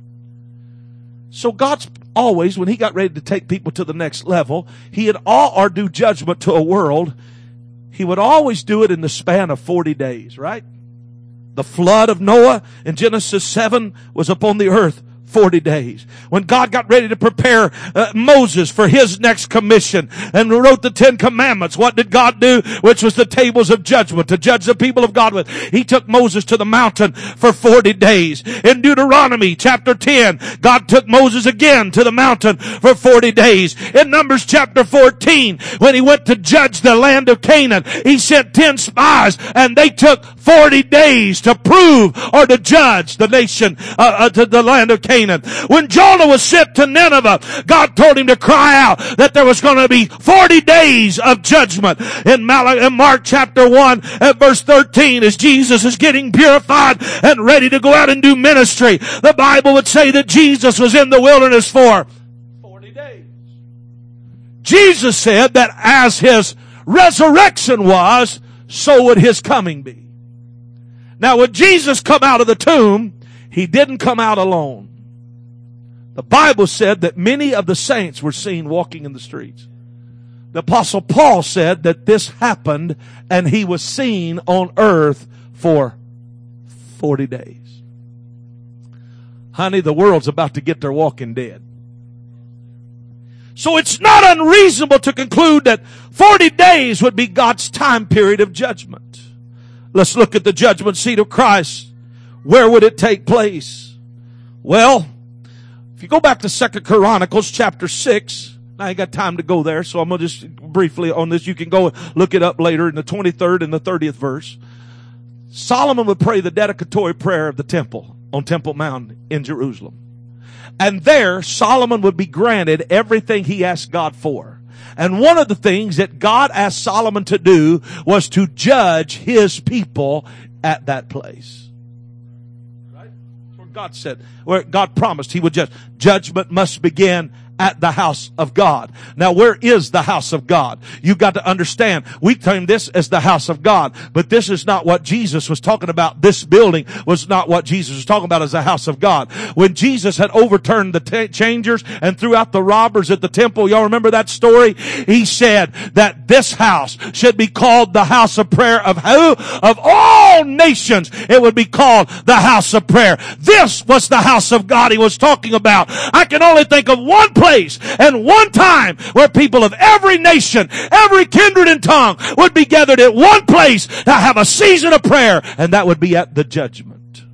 So God's always, when He got ready to take people to the next level, He had or do judgment to a world, He would always do it in the span of 40 days, right? The flood of Noah in Genesis 7 was upon the earth 40 days. When God got ready to prepare Moses for his next commission and wrote the 10 Commandments, what did God do? Which was the tables of judgment to judge the people of God with. He took Moses to the mountain for 40 days. In Deuteronomy chapter 10, God took Moses again to the mountain for 40 days. In Numbers chapter 14, when he went to judge the land of Canaan, he sent 10 spies and they took 40 days to prove or to judge the nation, to the land of Canaan. When Jonah was sent to Nineveh, God told him to cry out that there was going to be 40 days of judgment. In Mark chapter 1 at verse 13, as Jesus is getting purified and ready to go out and do ministry, the Bible would say that Jesus was in the wilderness for 40 days. Jesus said that as his resurrection was, so would his coming be. Now when Jesus come out of the tomb, he didn't come out alone. The Bible said that many of the saints were seen walking in the streets. The Apostle Paul said that this happened and he was seen on earth for 40 days. Honey, the world's about to get their walking dead. So it's not unreasonable to conclude that 40 days would be God's time period of judgment. Let's look at the judgment seat of Christ. Where would it take place? Well, if you go back to 2 Chronicles chapter 6, I ain't got time to go there, so I'm going to just briefly on this. You can go look it up later in the 23rd and the 30th verse. Solomon would pray the dedicatory prayer of the temple on Temple Mount in Jerusalem. And there, Solomon would be granted everything he asked God for. And one of the things that God asked Solomon to do was to judge his people at that place. God said, where God promised he would judge. Judgment must begin at the house of God. Now, where is the house of God? You've got to understand, we claim this as the house of God, but this is not what Jesus was talking about. This building was not what Jesus was talking about as the house of God. When Jesus had overturned the changers and threw out the robbers at the temple, y'all remember that story? He said that this house should be called the house of prayer of who? Of all nations. It would be called the house of prayer. This was the house of God he was talking about. I can only think of one place and one time where people of every nation, every kindred and tongue would be gathered at one place to have a season of prayer, and that would be at the judgment.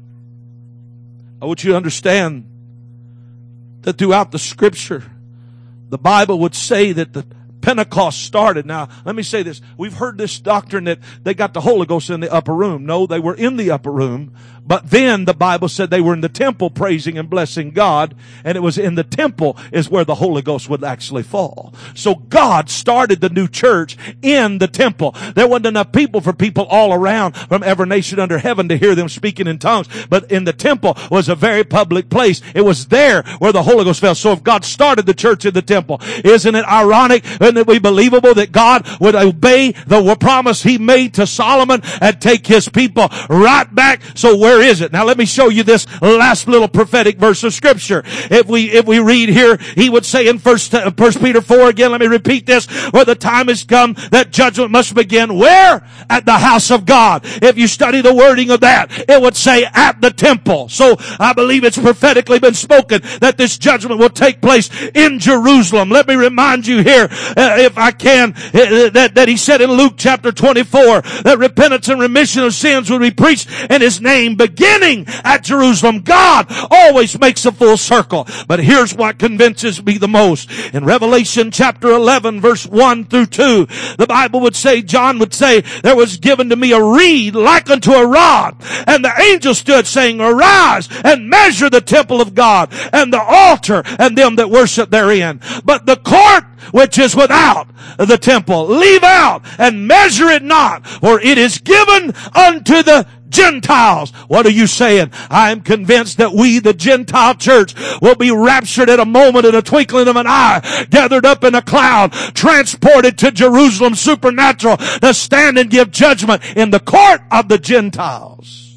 I want you to understand that throughout the scripture, the Bible would say that the Pentecost started. Now, let me say this. We've heard this doctrine that they got the Holy Ghost in the upper room. No, they were in the upper room. But then the Bible said they were in the temple praising and blessing God. And it was in the temple is where the Holy Ghost would actually fall. So God started the new church in the temple. There wasn't enough people for people all around from every nation under heaven to hear them speaking in tongues. But in the temple was a very public place. It was there where the Holy Ghost fell. So if God started the church in the temple, isn't it ironic? Isn't it believable that God would obey the promise he made to Solomon and take his people right back? So where is it? Now let me show you this last little prophetic verse of scripture. If we read here, he would say in First Peter 4 again, let me repeat this, where the time has come that judgment must begin. Where? At the house of God. If you study the wording of that, it would say at the temple. So I believe it's prophetically been spoken that this judgment will take place in Jerusalem. Let me remind you here, if I can, that he said in Luke chapter 24 that repentance and remission of sins would be preached in his name beginning at Jerusalem. God always makes a full circle. But here's what convinces me the most. In Revelation chapter 11 verse 1 through 2, the Bible would say, John would say, there was given to me a reed like unto a rod. And the angel stood saying, arise and measure the temple of God and the altar and them that worship therein. But the court which is without the temple, leave out and measure it not, for it is given unto the Gentiles. What are you saying? I am convinced that we, the Gentile church, will be raptured at a moment, in a twinkling of an eye, gathered up in a cloud, transported to Jerusalem supernatural to stand and give judgment in the court of the Gentiles.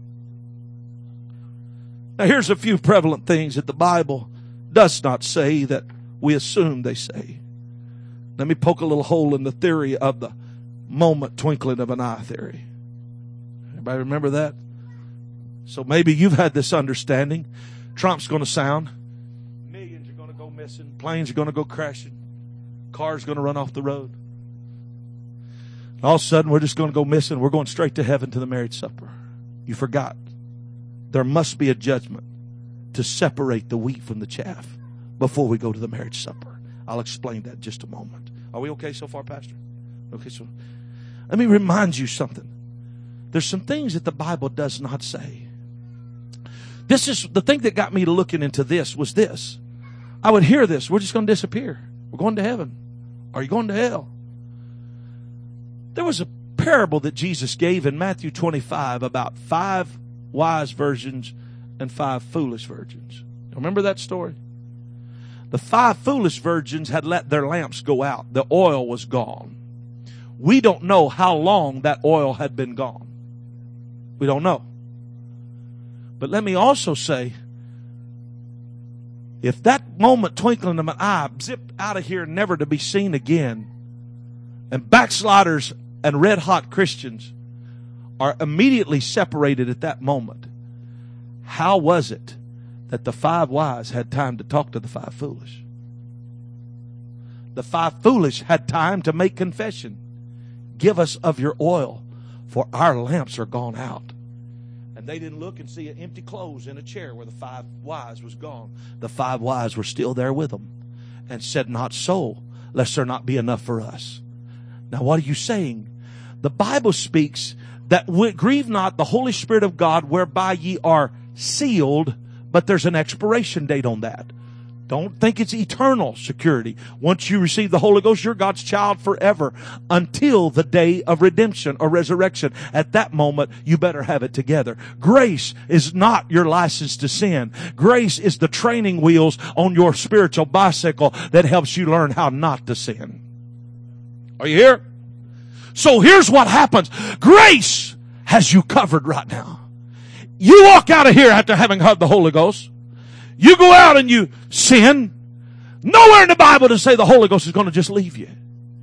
Now here's a few prevalent things that the Bible does not say that we assume they say. Let me poke a little hole in the theory of the moment twinkling of an eye theory. Everybody remember that? So maybe you've had this understanding. Trump's going to sound. Millions are going to go missing. Planes are going to go crashing. Cars are going to run off the road. And all of a sudden, we're just going to go missing. We're going straight to heaven to the marriage supper. You forgot. There must be a judgment to separate the wheat from the chaff before we go to the marriage supper. I'll explain that in just a moment. Are we okay so far, Pastor? Okay, so let me remind you something. There's some things that the Bible does not say. This is the thing that got me to looking into this was this. I would hear this. We're just going to disappear. We're going to heaven. Are you going to hell? There was a parable that Jesus gave in Matthew 25 about 5 wise virgins and 5 foolish virgins. Remember that story? The 5 foolish virgins had let their lamps go out. The oil was gone. We don't know how long that oil had been gone. We don't know. But let me also say, if that moment twinkling of an eye, zip out of here never to be seen again, and backsliders and red-hot Christians are immediately separated at that moment, how was it that the 5 wise had time to talk to the 5 foolish? The 5 foolish had time to make confession. Give us of your oil, for our lamps are gone out. And they didn't look and see an empty clothes in a chair where the 5 wise was gone. The 5 wise were still there with them and said, not so, lest there not be enough for us. Now what are you saying? The Bible speaks that grieve not the Holy Spirit of God, whereby ye are sealed, but there's an expiration date on that. Don't think it's eternal security. Once you receive the Holy Ghost, you're God's child forever until the day of redemption or resurrection. At that moment, you better have it together. Grace is not your license to sin. Grace is the training wheels on your spiritual bicycle that helps you learn how not to sin. Are you here? So here's what happens. Grace has you covered right now. You walk out of here after having had the Holy Ghost. You go out and you sin. Nowhere in the Bible does it say the Holy Ghost is going to just leave you.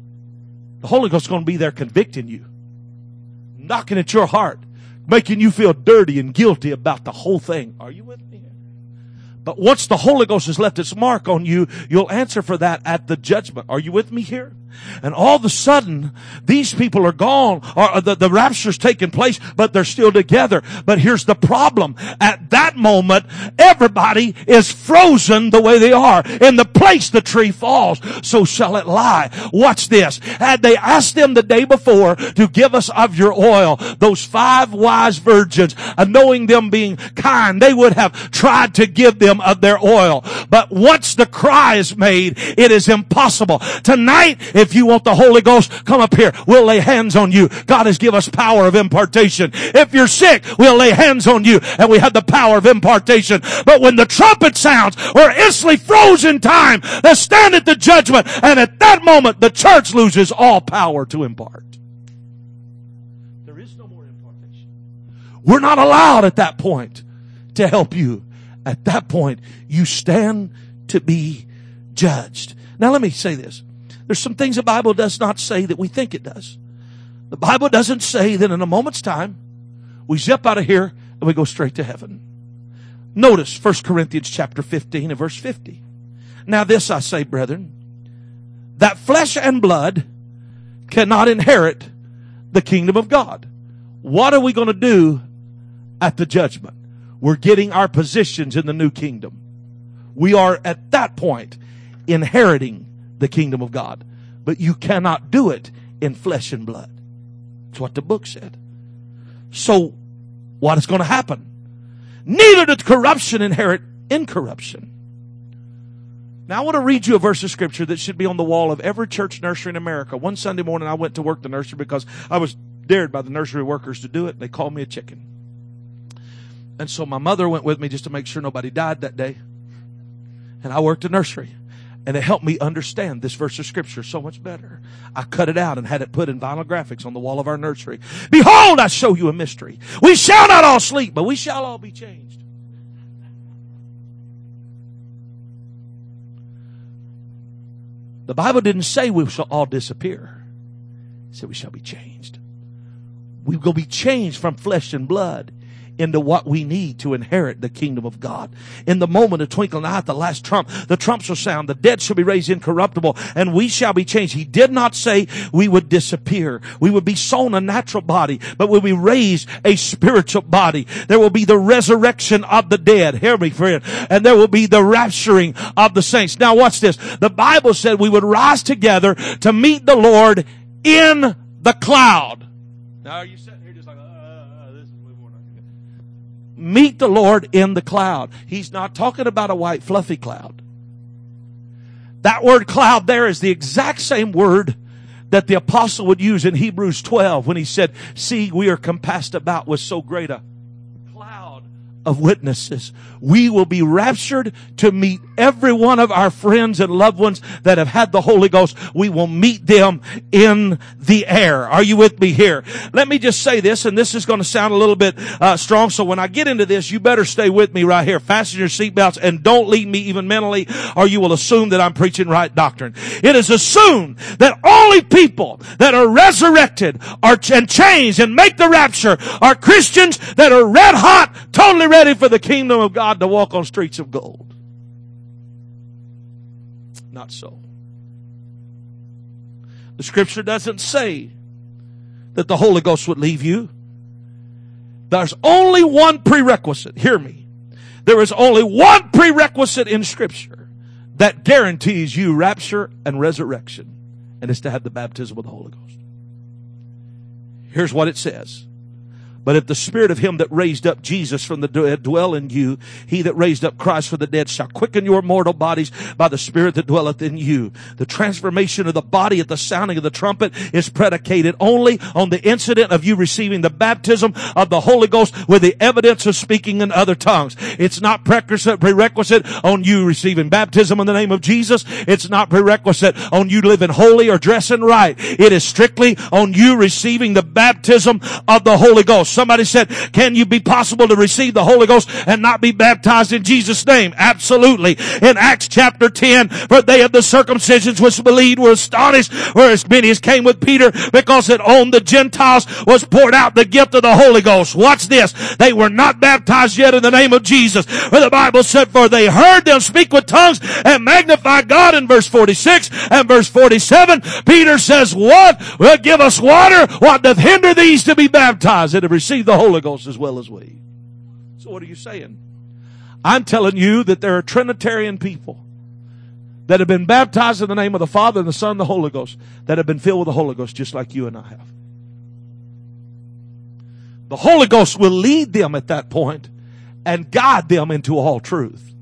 The Holy Ghost is going to be there convicting you, knocking at your heart, making you feel dirty and guilty about the whole thing. Are you with me? But once the Holy Ghost has left its mark on you, you'll answer for that at the judgment. Are you with me here? And all of a sudden, these people are gone, or the rapture's taking place, but they're still together. But here's the problem. At that moment, everybody is frozen the way they are. In the place the tree falls, so shall it lie. Watch this. Had they asked them the day before to give us of your oil, those 5 wise virgins, knowing them being kind, they would have tried to give them of their oil. But once the cry is made, it is impossible. Tonight, if you want the Holy Ghost, come up here. We'll lay hands on you. God has given us power of impartation. If you're sick, we'll lay hands on you and we have the power of impartation. But when the trumpet sounds, we're instantly frozen in time. Let's stand at the judgment, and at that moment, the church loses all power to impart. There is no more impartation. We're not allowed at that point to help you. At that point, you stand to be judged. Now let me say this. There's some things the Bible does not say that we think it does. The Bible doesn't say that in a moment's time, we zip out of here and we go straight to heaven. Notice 1 Corinthians chapter 15 and verse 50. Now this I say, brethren, that flesh and blood cannot inherit the kingdom of God. What are we going to do at the judgment? We're getting our positions in the new kingdom. We are at that point inheriting the kingdom of God. But you cannot do it in flesh and blood. That's what the book said. So, what is going to happen? Neither did corruption inherit incorruption. Now I want to read you a verse of scripture that should be on the wall of every church nursery in America. One Sunday morning I went to work the nursery because I was dared by the nursery workers to do it. They called me a chicken. And so my mother went with me just to make sure nobody died that day. And I worked the nursery. And it helped me understand this verse of scripture so much better. I cut it out and had it put in vinyl graphics on the wall of our nursery. Behold, I show you a mystery. We shall not all sleep, but we shall all be changed. The Bible didn't say we shall all disappear. It said we shall be changed. We will be changed from flesh and blood into what we need to inherit the kingdom of God. In the moment of twinkling eye at the last trump, the trumps will sound, the dead shall be raised incorruptible, and we shall be changed. He did not say we would disappear. We would be sown a natural body, but when we raise a spiritual body, there will be the resurrection of the dead. Hear me, friend. And there will be the rapturing of the saints. Now watch this. The Bible said we would rise together to meet the Lord in the cloud. Now are you sitting here just like, this is way more than meet the Lord in the cloud. He's not talking about a white fluffy cloud. That word cloud there is the exact same word that the apostle would use in Hebrews 12 when he said, see, we are compassed about with so great a cloud of witnesses. We will be raptured to meet every one of our friends and loved ones that have had the Holy Ghost. We will meet them in the air. Are you with me here? Let me just say this, and this is going to sound a little bit strong, so when I get into this, you better stay with me right here. Fasten your seatbelts and don't lead me even mentally, or you will assume that I'm preaching right doctrine. It is assumed that only people that are resurrected and changed and make the rapture are Christians that are red hot, totally ready for the kingdom of God to walk on streets of gold. Not so. The scripture doesn't say that the Holy Ghost would leave you. There's only one prerequisite. Hear me. There is only one prerequisite in scripture that guarantees you rapture and resurrection, and it's to have the baptism of the Holy Ghost. Here's what it says. But if the spirit of him that raised up Jesus from the dead dwell in you, he that raised up Christ from the dead shall quicken your mortal bodies by the spirit that dwelleth in you. The transformation of the body at the sounding of the trumpet is predicated only on the incident of you receiving the baptism of the Holy Ghost with the evidence of speaking in other tongues. It's not prerequisite on you receiving baptism in the name of Jesus. It's not prerequisite on you living holy or dressing right. It is strictly on you receiving the baptism of the Holy Ghost. Somebody said, can you be possible to receive the Holy Ghost and not be baptized in Jesus' name? Absolutely. In Acts chapter 10, for they of the circumcisions which believed were astonished, whereas many as came with Peter, because that on the Gentiles was poured out the gift of the Holy Ghost. Watch this. They were not baptized yet in the name of Jesus. For the Bible said, for they heard them speak with tongues and magnify God in verse 46 and verse 47. Peter says, what? Well, give us water. What doth hinder these to be baptized and to receive the Holy Ghost as well as we? So what are you saying? I'm telling you that there are Trinitarian people that have been baptized in the name of the Father and the Son and the Holy Ghost, that have been filled with the Holy Ghost just like you and I have. The Holy Ghost will lead them at that point and guide them into all truth.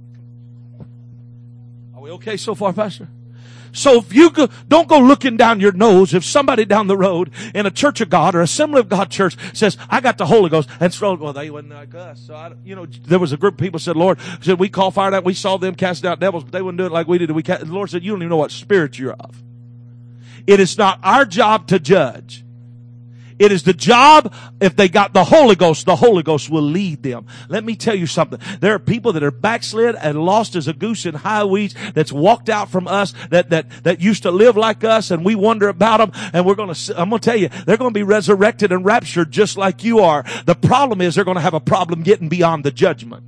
Are we okay so far, Pastor? So if you don't go looking down your nose if somebody down the road in a Church of God or Assembly of God church says, I got the Holy Ghost, and throw, well, they wasn't like us. So, there was a group of people said, Lord, said we call fire out. We saw them casting out devils, but they wouldn't do it like we did. The Lord said, you don't even know what spirit you're of. It is not our job to judge. It is the job, if they got the Holy Ghost will lead them. Let me tell you something. There are people that are backslid and lost as a goose in high weeds that's walked out from us that used to live like us, and we wonder about them, and I'm going to tell you, they're going to be resurrected and raptured just like you are. The problem is they're going to have a problem getting beyond the judgment.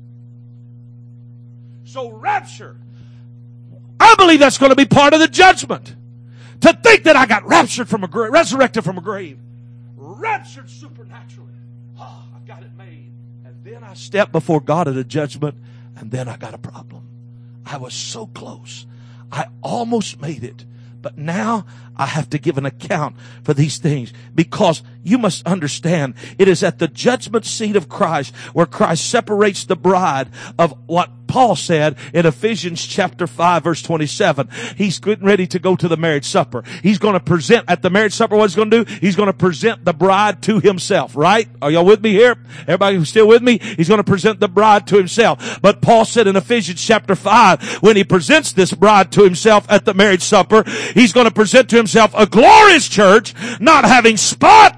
So rapture, I believe that's going to be part of the judgment. To think that I got raptured from a grave, resurrected from a grave, raptured supernaturally. Oh, I got it made. And then I stepped before God at a judgment, and then I got a problem. I was so close. I almost made it. But now I have to give an account for these things, because you must understand it is at the judgment seat of Christ where Christ separates the bride of what Paul said in Ephesians chapter 5 verse 27. He's getting ready to go to the marriage supper. He's going to present at the marriage supper. What he's going to do? He's going to present the bride to himself, right? Are y'all with me here? Everybody who's still with me? He's going to present the bride to himself. But Paul said in Ephesians chapter 5, when he presents this bride to himself at the marriage supper, he's going to present to himself a glorious church, not having spot,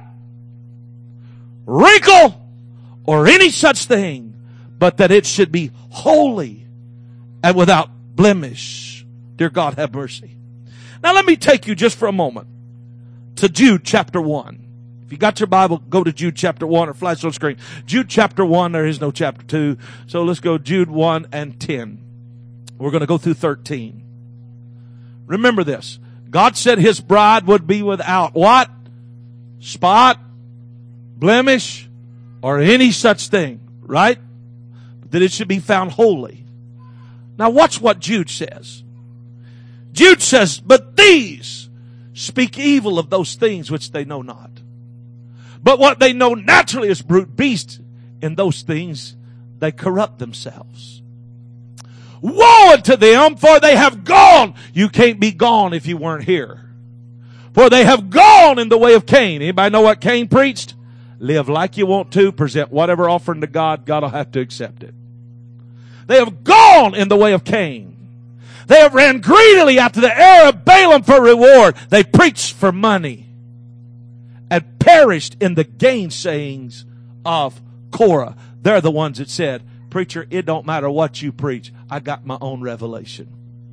wrinkle, or any such thing, but that it should be holy and without blemish. Dear God, have mercy. Now let me take you just for a moment to Jude chapter 1. If you got your Bible, go to Jude chapter 1 or flash on screen. Jude chapter 1, there is no chapter 2. So let's go Jude 1 and 10. We're going to go through 13. Remember this. God said His bride would be without what? Spot, blemish, or any such thing. Right? That it should be found holy. Now watch what Jude says. Jude says, but these speak evil of those things which they know not. But what they know naturally is brute beasts. In those things they corrupt themselves. Woe unto them, for they have gone. You can't be gone if you weren't here. For they have gone in the way of Cain. Anybody know what Cain preached? Live like you want to, present whatever offering to God, God will have to accept it. They have gone in the way of Cain. They have ran greedily after the heir of Balaam for reward. They preached for money and perished in the gainsayings of Korah. They're the ones that said, preacher, it don't matter what you preach. I got my own revelation.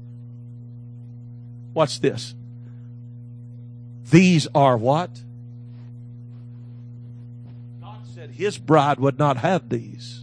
Watch this. These are what? God said His bride would not have these.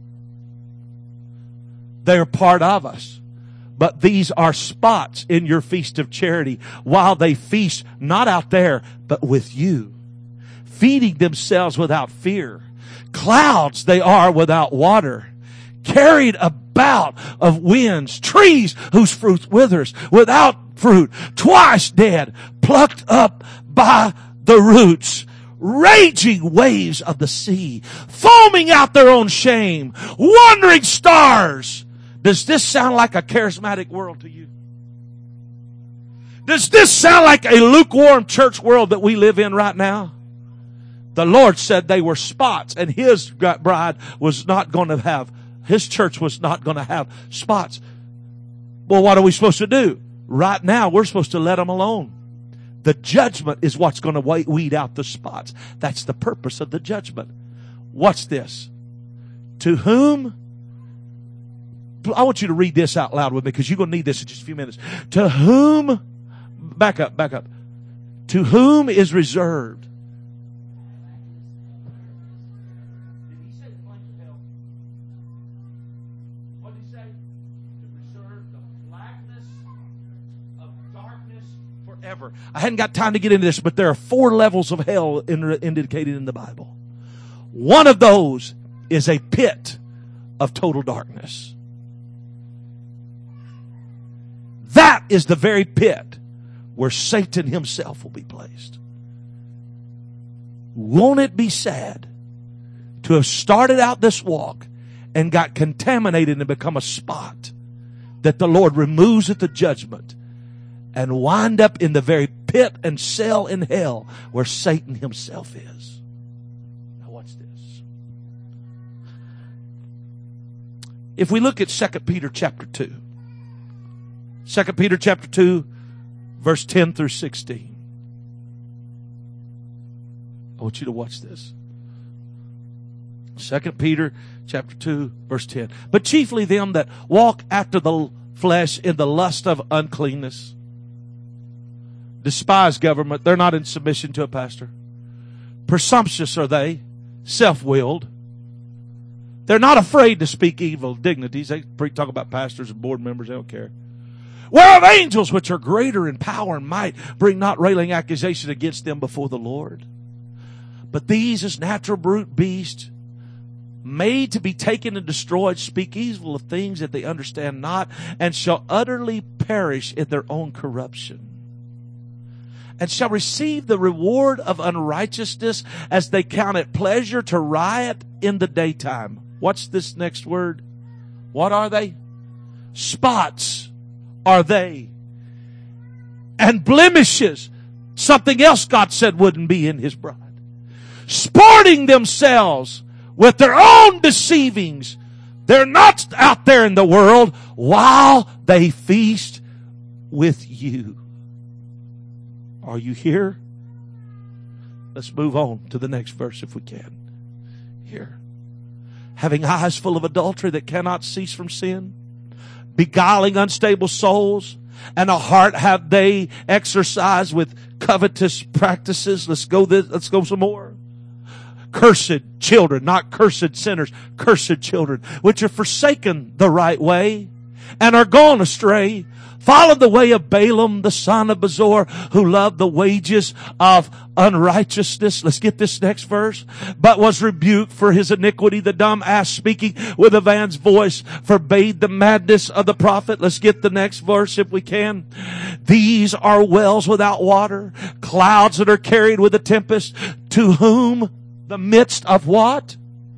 They're part of us. But these are spots in your feast of charity while they feast not out there, but with you. Feeding themselves without fear. Clouds they are without water. Carried about of winds. Trees whose fruit withers without fruit. Twice dead. Plucked up by the roots. Raging waves of the sea. Foaming out their own shame. Wandering stars. Does this sound like a charismatic world to you? Does this sound like a lukewarm church world that we live in right now? The Lord said they were spots, and His bride was not going to have, His church was not going to have spots. Well, what are we supposed to do? Right now, we're supposed to let them alone. The judgment is what's going to weed out the spots. That's the purpose of the judgment. Watch this. To whom? I want you to read this out loud with me because you're going to need this in just a few minutes. To whom, back up. To whom is reserved? Did He say the flames of hell? What did He say? To reserve the blackness of darkness forever. I hadn't got time to get into this, but there are 4 levels of hell indicated in the Bible. One of those is a pit of total darkness. That is the very pit where Satan himself will be placed. Won't it be sad to have started out this walk and got contaminated and become a spot that the Lord removes at the judgment and wind up in the very pit and cell in hell where Satan himself is? Now watch this. If we look at 2 Peter chapter 2. 2 Peter chapter 2, verse 10 through 16. I want you to watch this. 2 Peter chapter 2, verse 10. But chiefly them that walk after the flesh in the lust of uncleanness. Despise government. They're not in submission to a pastor. Presumptuous are they. Self-willed. They're not afraid to speak evil dignities. They talk about pastors and board members. They don't care. Whereof angels which are greater in power and might bring not railing accusation against them before the Lord. But these as natural brute beasts, made to be taken and destroyed, speak evil of things that they understand not, and shall utterly perish in their own corruption. And shall receive the reward of unrighteousness as they count it pleasure to riot in the daytime. What's this next word? What are they? Spots are they. And blemishes. Something else God said wouldn't be in His bride. Sporting themselves with their own deceivings. They're not out there in the world while they feast with you. Are you here? Let's move on to the next verse if we can. Here. Having eyes full of adultery that cannot cease from sin, beguiling unstable souls, And a heart have they exercised with covetous practices. Let's go some more. Cursed children, not cursed sinners, cursed children, which have forsaken the right way and are gone astray, followed the way of Balaam, the son of Beor, who loved the wages of unrighteousness. Let's get this next verse. But was rebuked for his iniquity. The dumb ass, speaking with a man's voice, forbade the madness of the prophet. Let's get the next verse if we can. These are wells without water, clouds that are carried with a tempest, to whom the midst of what?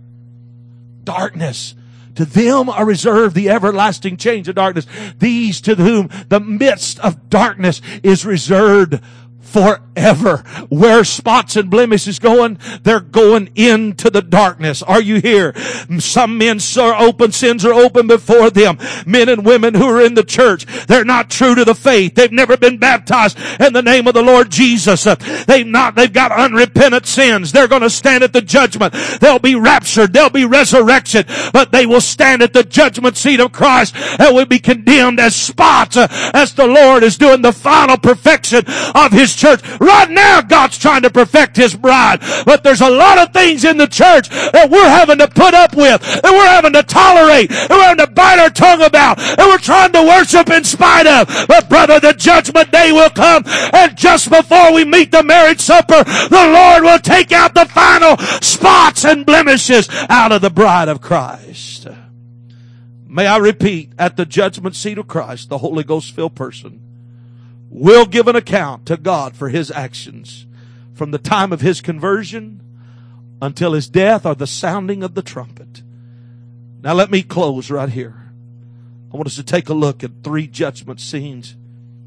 Darkness. To them are reserved the everlasting change of darkness. These to whom the midst of darkness is reserved forever. Where spots and blemishes going, they're going into the darkness. Are you here? Some sins are open before them. Men and women who are in the church, they're not true to the faith. They've never been baptized in the name of the Lord Jesus. They've got unrepentant sins. They're going to stand at the judgment. They'll be raptured. They'll be resurrection, but they will stand at the judgment seat of Christ and will be condemned as spots as the Lord is doing the final perfection of His church. Right now, God's trying to perfect His bride. But there's a lot of things in the church that we're having to put up with, that we're having to tolerate, that we're having to bite our tongue about, that we're trying to worship in spite of. But brother, the judgment day will come, and just before we meet the marriage supper, the Lord will take out the final spots and blemishes out of the bride of Christ. May I repeat, at the judgment seat of Christ, the Holy Ghost-filled person will give an account to God for his actions from the time of his conversion until his death or the sounding of the trumpet. Now let me close right here. I want us to take a look at 3 judgment scenes.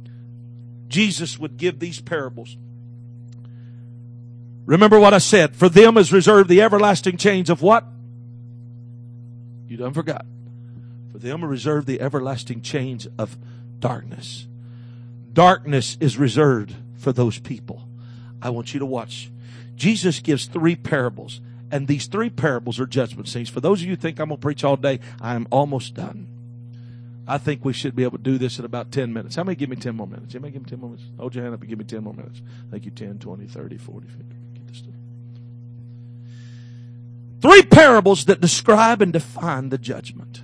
Jesus would give these parables. Remember what I said. For them is reserved the everlasting chains of what? You done forgot. For them are reserved the everlasting chains of darkness. Darkness is reserved for those people. I want you to watch. Jesus gives 3 parables, and these 3 parables are judgment scenes. For those of you who think I'm going to preach all day, I am almost done. I think we should be able to do this in about 10 minutes. How many give me 10 more minutes? Anybody give me 10 more minutes? Hold your hand up and give me 10 more minutes. Thank you. 10, 20, 30, 40, 50. Get this done. 3 parables that describe and define the judgment.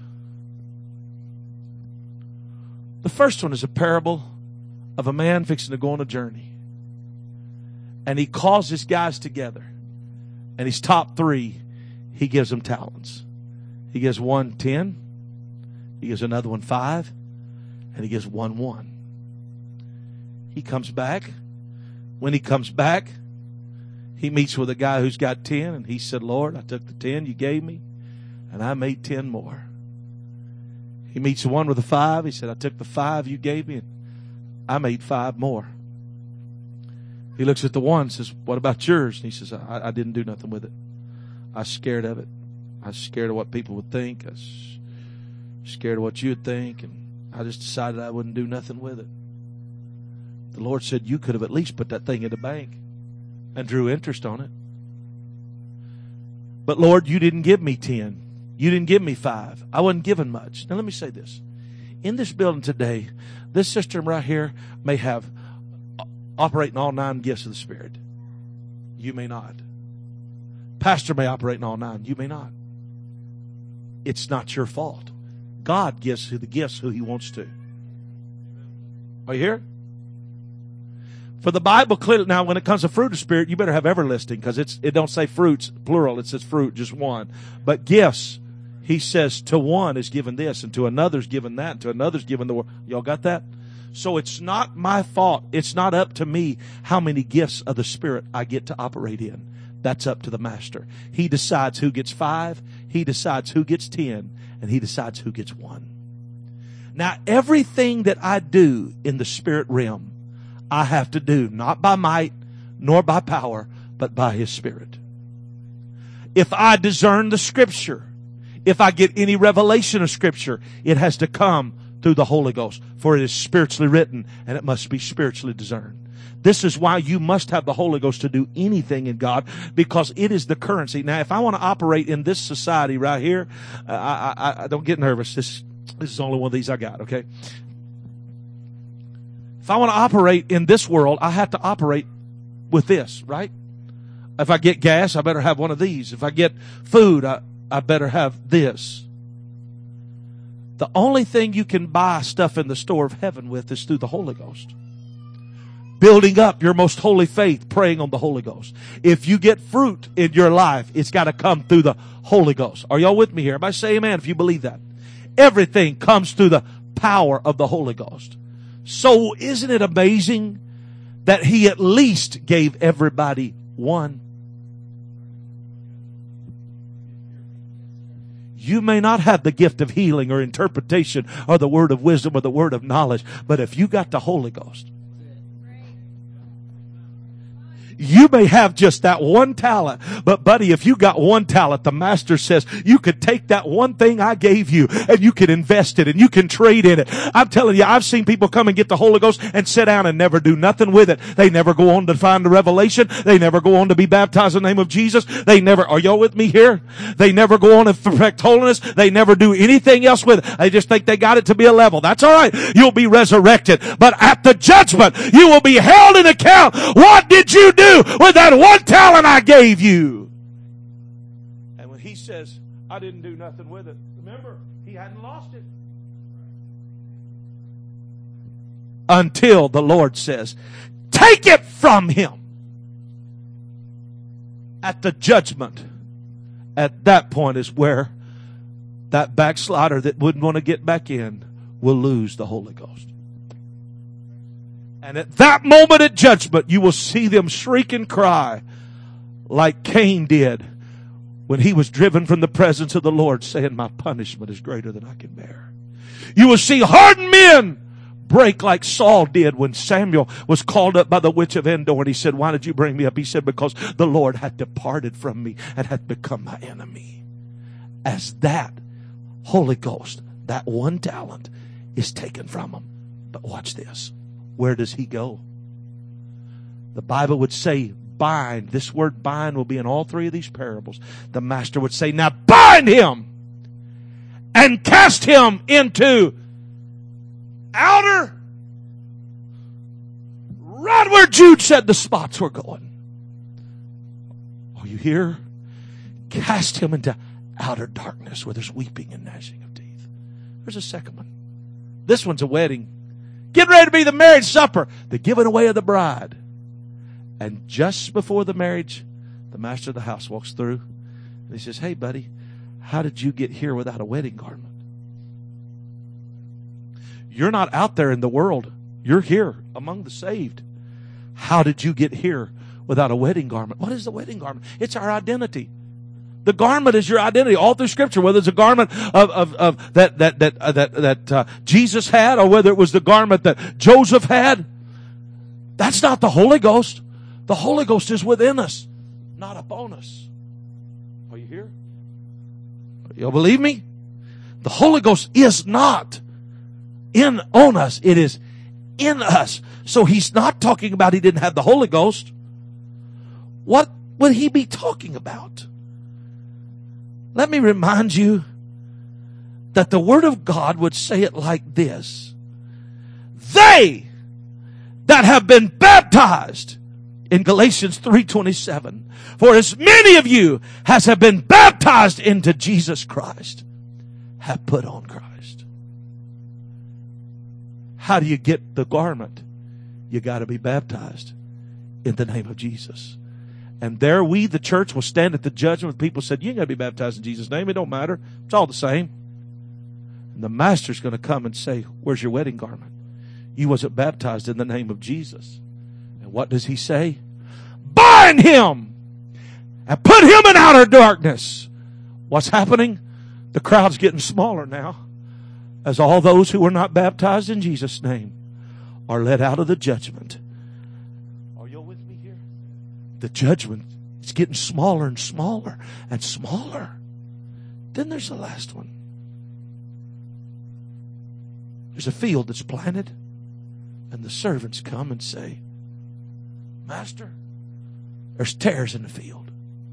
The first one is a parable of a man fixing to go on a journey. And he calls his guys together. And his top 3, he gives them talents. He gives one 10. He gives another one 5. And he gives one 1. He comes back. When he comes back, he meets with a guy who's got 10. And he said, Lord, I took the 10 you gave me, and I made 10 more. He meets the one with the 5. He said, I took the 5 you gave me, and I made 5 more. He looks at the one and says, what about yours? And he says, I didn't do nothing with it. I was scared of it. I was scared of what people would think. I was scared of what you would think. And I just decided I wouldn't do nothing with it. The Lord said, you could have at least put that thing in the bank and drew interest on it. But Lord, you didn't give me 10. You didn't give me 5. I wasn't given much. Now let me say this. In this building today, this sister right here may have operating all 9 gifts of the Spirit. You may not. Pastor may operate in all 9. You may not. It's not your fault. God gives the gifts who He wants to. Are you here? For the Bible clearly, now when it comes to fruit of the Spirit, you better have every listing, because it don't say fruits, plural. It says fruit, just one. But gifts, He says to one is given this, and to another's given that, and to another's given the word. Y'all got that? So it's not my fault. It's not up to me how many gifts of the Spirit I get to operate in. That's up to the Master. He decides who gets 5, He decides who gets 10, and He decides who gets 1. Now, everything that I do in the Spirit realm, I have to do not by might nor by power, but by His Spirit. If I discern the Scripture, if I get any revelation of Scripture, it has to come through the Holy Ghost, for it is spiritually written and it must be spiritually discerned. This is why you must have the Holy Ghost to do anything in God, because it is the currency. Now, if I want to operate in this society right here, I don't get nervous. This is the only one of these I got, okay? If I want to operate in this world, I have to operate with this, right? If I get gas, I better have one of these. If I get food, I better have this. The only thing you can buy stuff in the store of heaven with is through the Holy Ghost. Building up your most holy faith, praying on the Holy Ghost. If you get fruit in your life, it's got to come through the Holy Ghost. Are y'all with me here? Everybody say amen if you believe that. Everything comes through the power of the Holy Ghost. So isn't it amazing that He at least gave everybody one? You may not have the gift of healing or interpretation or the word of wisdom or the word of knowledge, but if you got the Holy Ghost, you may have just that one talent, but buddy, if you got one talent, the master says you could take that one thing I gave you and you can invest it and you can trade in it. I'm telling you, I've seen people come and get the Holy Ghost and sit down and never do nothing with it. They never go on to find the revelation. They never go on to be baptized in the name of Jesus. They never, are y'all with me here? They never go on and perfect holiness. They never do anything else with it. They just think they got it to be a level. That's all right. You'll be resurrected. But at the judgment, you will be held in account. What did you do with that one talent I gave you? And when He says, I didn't do nothing with it, remember, he hadn't lost it. Until the Lord says, take it from him. At the judgment, at that point is where that backslider that wouldn't want to get back in will lose the Holy Ghost. And at that moment of judgment, you will see them shriek and cry like Cain did when he was driven from the presence of the Lord, saying, my punishment is greater than I can bear. You will see hardened men break like Saul did when Samuel was called up by the witch of Endor, and he said, why did you bring me up? He said, because the Lord had departed from me and had become my enemy. As that Holy Ghost, that one talent, is taken from him. But watch this. Where does he go? The Bible would say bind. This word bind will be in all three of these parables. The master would say, now bind him and cast him into outer, right where Jude said the spots were going. Are you here? Cast him into outer darkness where there's weeping and gnashing of teeth. There's a second one. This one's a wedding. Getting ready to be the marriage supper. The giving away of the bride. And just before the marriage, the master of the house walks through and he says, hey buddy, how did you get here without a wedding garment? You're not out there in the world. You're here among the saved. How did you get here without a wedding garment? What is the wedding garment? It's our identity. The garment is your identity. All through Scripture, whether it's a garment that Jesus had, or whether it was the garment that Joseph had, that's not the Holy Ghost. The Holy Ghost is within us, not upon us. Are you here? Y'all believe me? The Holy Ghost is not on us. It is in us. So he's not talking about he didn't have the Holy Ghost. What would he be talking about? Let me remind you that the Word of God would say it like this. They that have been baptized, in Galatians 3:27, for as many of you as have been baptized into Jesus Christ have put on Christ. How do you get the garment? You got to be baptized in the name of Jesus. And there we, the church, will stand at the judgment. People said, you ain't got to be baptized in Jesus' name. It don't matter. It's all the same. And the master's going to come and say, where's your wedding garment? You wasn't baptized in the name of Jesus. And what does he say? Bind him and put him in outer darkness. What's happening? The crowd's getting smaller now as all those who were not baptized in Jesus' name are led out of the judgment. Are you with me here? The judgment is getting smaller and smaller and smaller. Then there's the last one. There's a field that's planted, and the servants come and say, Master, there's tares in the field.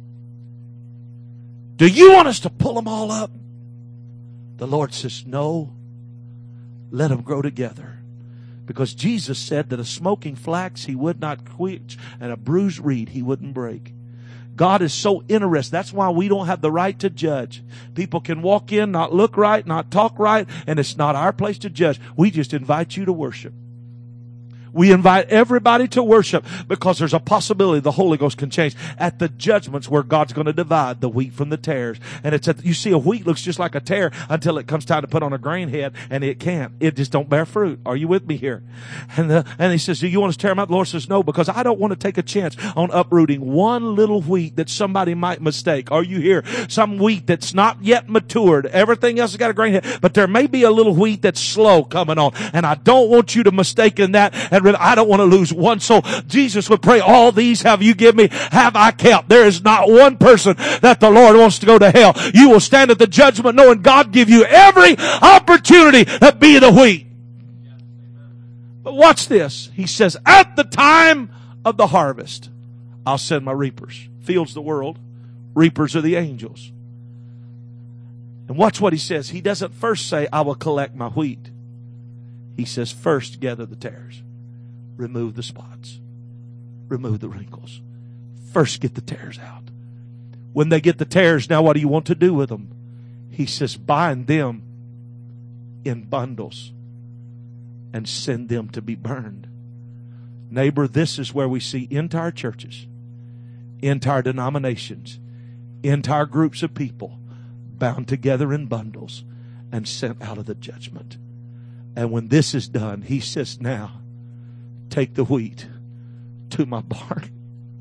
Do you want us to pull them all up? The Lord says, no, let them grow together. Because Jesus said that a smoking flax he would not quench and a bruised reed he wouldn't break. God is so interested. That's why we don't have the right to judge. People can walk in, not look right, not talk right, and it's not our place to judge. We just invite you to worship. We invite everybody to worship because there's a possibility the Holy Ghost can change. At the judgments where God's going to divide the wheat from the tares. And you see, a wheat looks just like a tare until it comes time to put on a grain head, and it can't. It just don't bear fruit. Are you with me here? And he says, do you want us to tear them out? The Lord says, no, because I don't want to take a chance on uprooting one little wheat that somebody might mistake. Are you here? Some wheat that's not yet matured. Everything else has got a grain head. But there may be a little wheat that's slow coming on. And I don't want you to mistake in that. And I don't want to lose one soul. Jesus would pray, all these have you given me, have I kept. There is not one person that the Lord wants to go to hell. You will stand at the judgment knowing God give you every opportunity to be the wheat. But watch this. He says, at the time of the harvest, I'll send my reapers. Fields the world. Reapers are the angels. And watch what he says. He doesn't first say, I will collect my wheat. He says, first gather the tares. Remove the spots. Remove the wrinkles. First get the tares out. When they get the tares, now what do you want to do with them? He says, bind them in bundles and send them to be burned. Neighbor, this is where we see entire churches, entire denominations, entire groups of people bound together in bundles and sent out of the judgment. And when this is done, he says, now, take the wheat to my barn.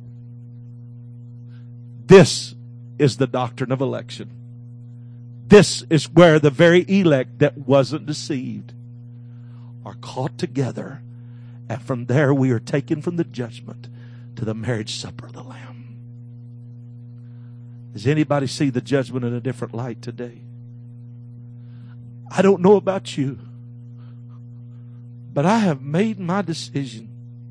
This is the doctrine of election. This is where the very elect that wasn't deceived are caught together. And from there we are taken from the judgment to the marriage supper of the Lamb. Does anybody see the judgment in a different light today? I don't know about you, but I have made my decision.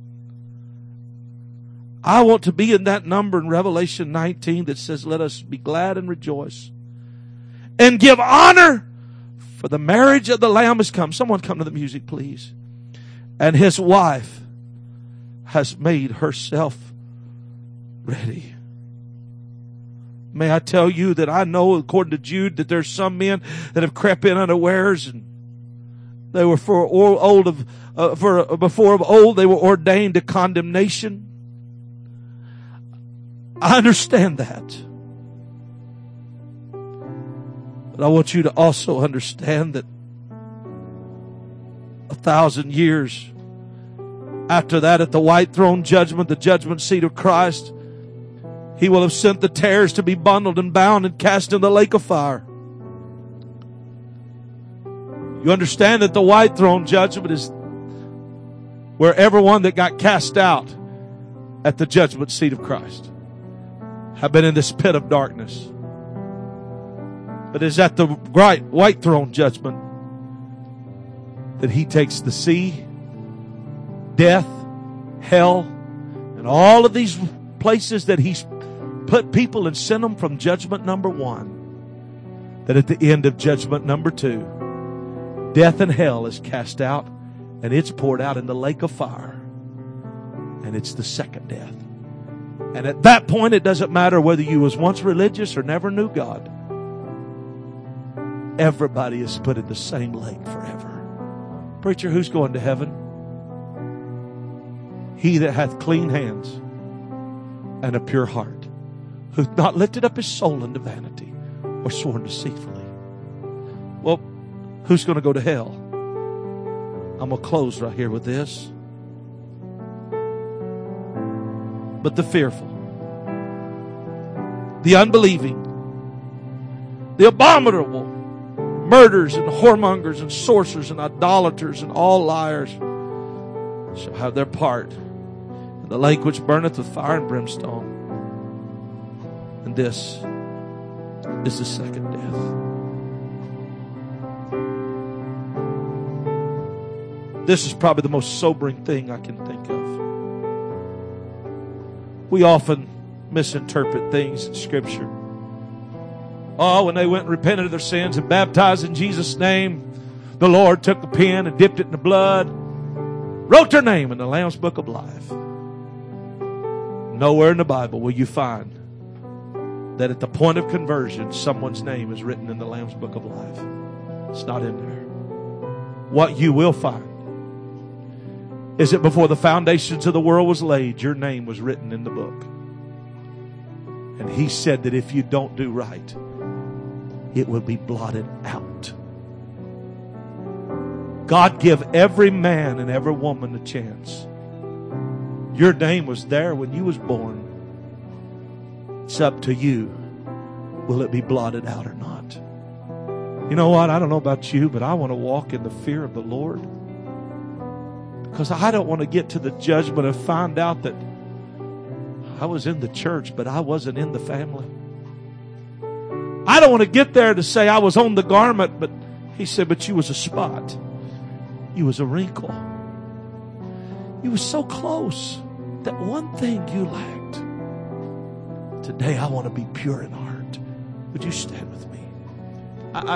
I want to be in that number in Revelation 19 that says, let us be glad and rejoice and give honor, for the marriage of the Lamb has come. Someone come to the music, please. And his wife has made herself ready. May I tell you that I know, according to Jude, that there's some men that have crept in unawares, and they were before of old they were ordained to condemnation. I understand that. But I want you to also understand that 1,000 years after that, at the white throne judgment, the judgment seat of Christ, he will have sent the tares to be bundled and bound and cast in the lake of fire. You understand that the white throne judgment is where everyone that got cast out at the judgment seat of Christ have been in this pit of darkness. But it's at the white throne judgment that he takes the sea, death, hell, and all of these places that he's put people and sent them from judgment number 1. That at the end of judgment number 2, death and hell is cast out, and it's poured out in the lake of fire. And it's the second death. And at that point, it doesn't matter whether you was once religious or never knew God. Everybody is put in the same lake forever. Preacher, who's going to heaven? He that hath clean hands and a pure heart, who hath not lifted up his soul unto vanity or sworn deceitfully. Well, who's going to go to hell? I'm going to close right here with this. But the fearful, the unbelieving, the abominable, murderers and whoremongers and sorcerers and idolaters and all liars shall have their part in the lake which burneth with fire and brimstone. And this is the second death. This is probably the most sobering thing I can think of. We often misinterpret things in Scripture. Oh, when they went and repented of their sins and baptized in Jesus' name, the Lord took a pen and dipped it in the blood. wrote their name in the Lamb's Book of Life. Nowhere in the Bible will you find that at the point of conversion, someone's name is written in the Lamb's Book of Life. It's not in there. What you will find is that before the foundations of the world was laid, your name was written in the book. And He said that if you don't do right, it will be blotted out. God give every man and every woman a chance. Your name was there when you was born. It's up to you. Will it be blotted out or not? You know what? I don't know about you, but I want to walk in the fear of the Lord. Because I don't want to get to the judgment and find out that I was in the church, but I wasn't in the family. I don't want to get there to say I was on the garment, but He said, but you was a spot. You was a wrinkle. You was so close. That one thing you lacked. Today I want to be pure in heart. Would you stand with me?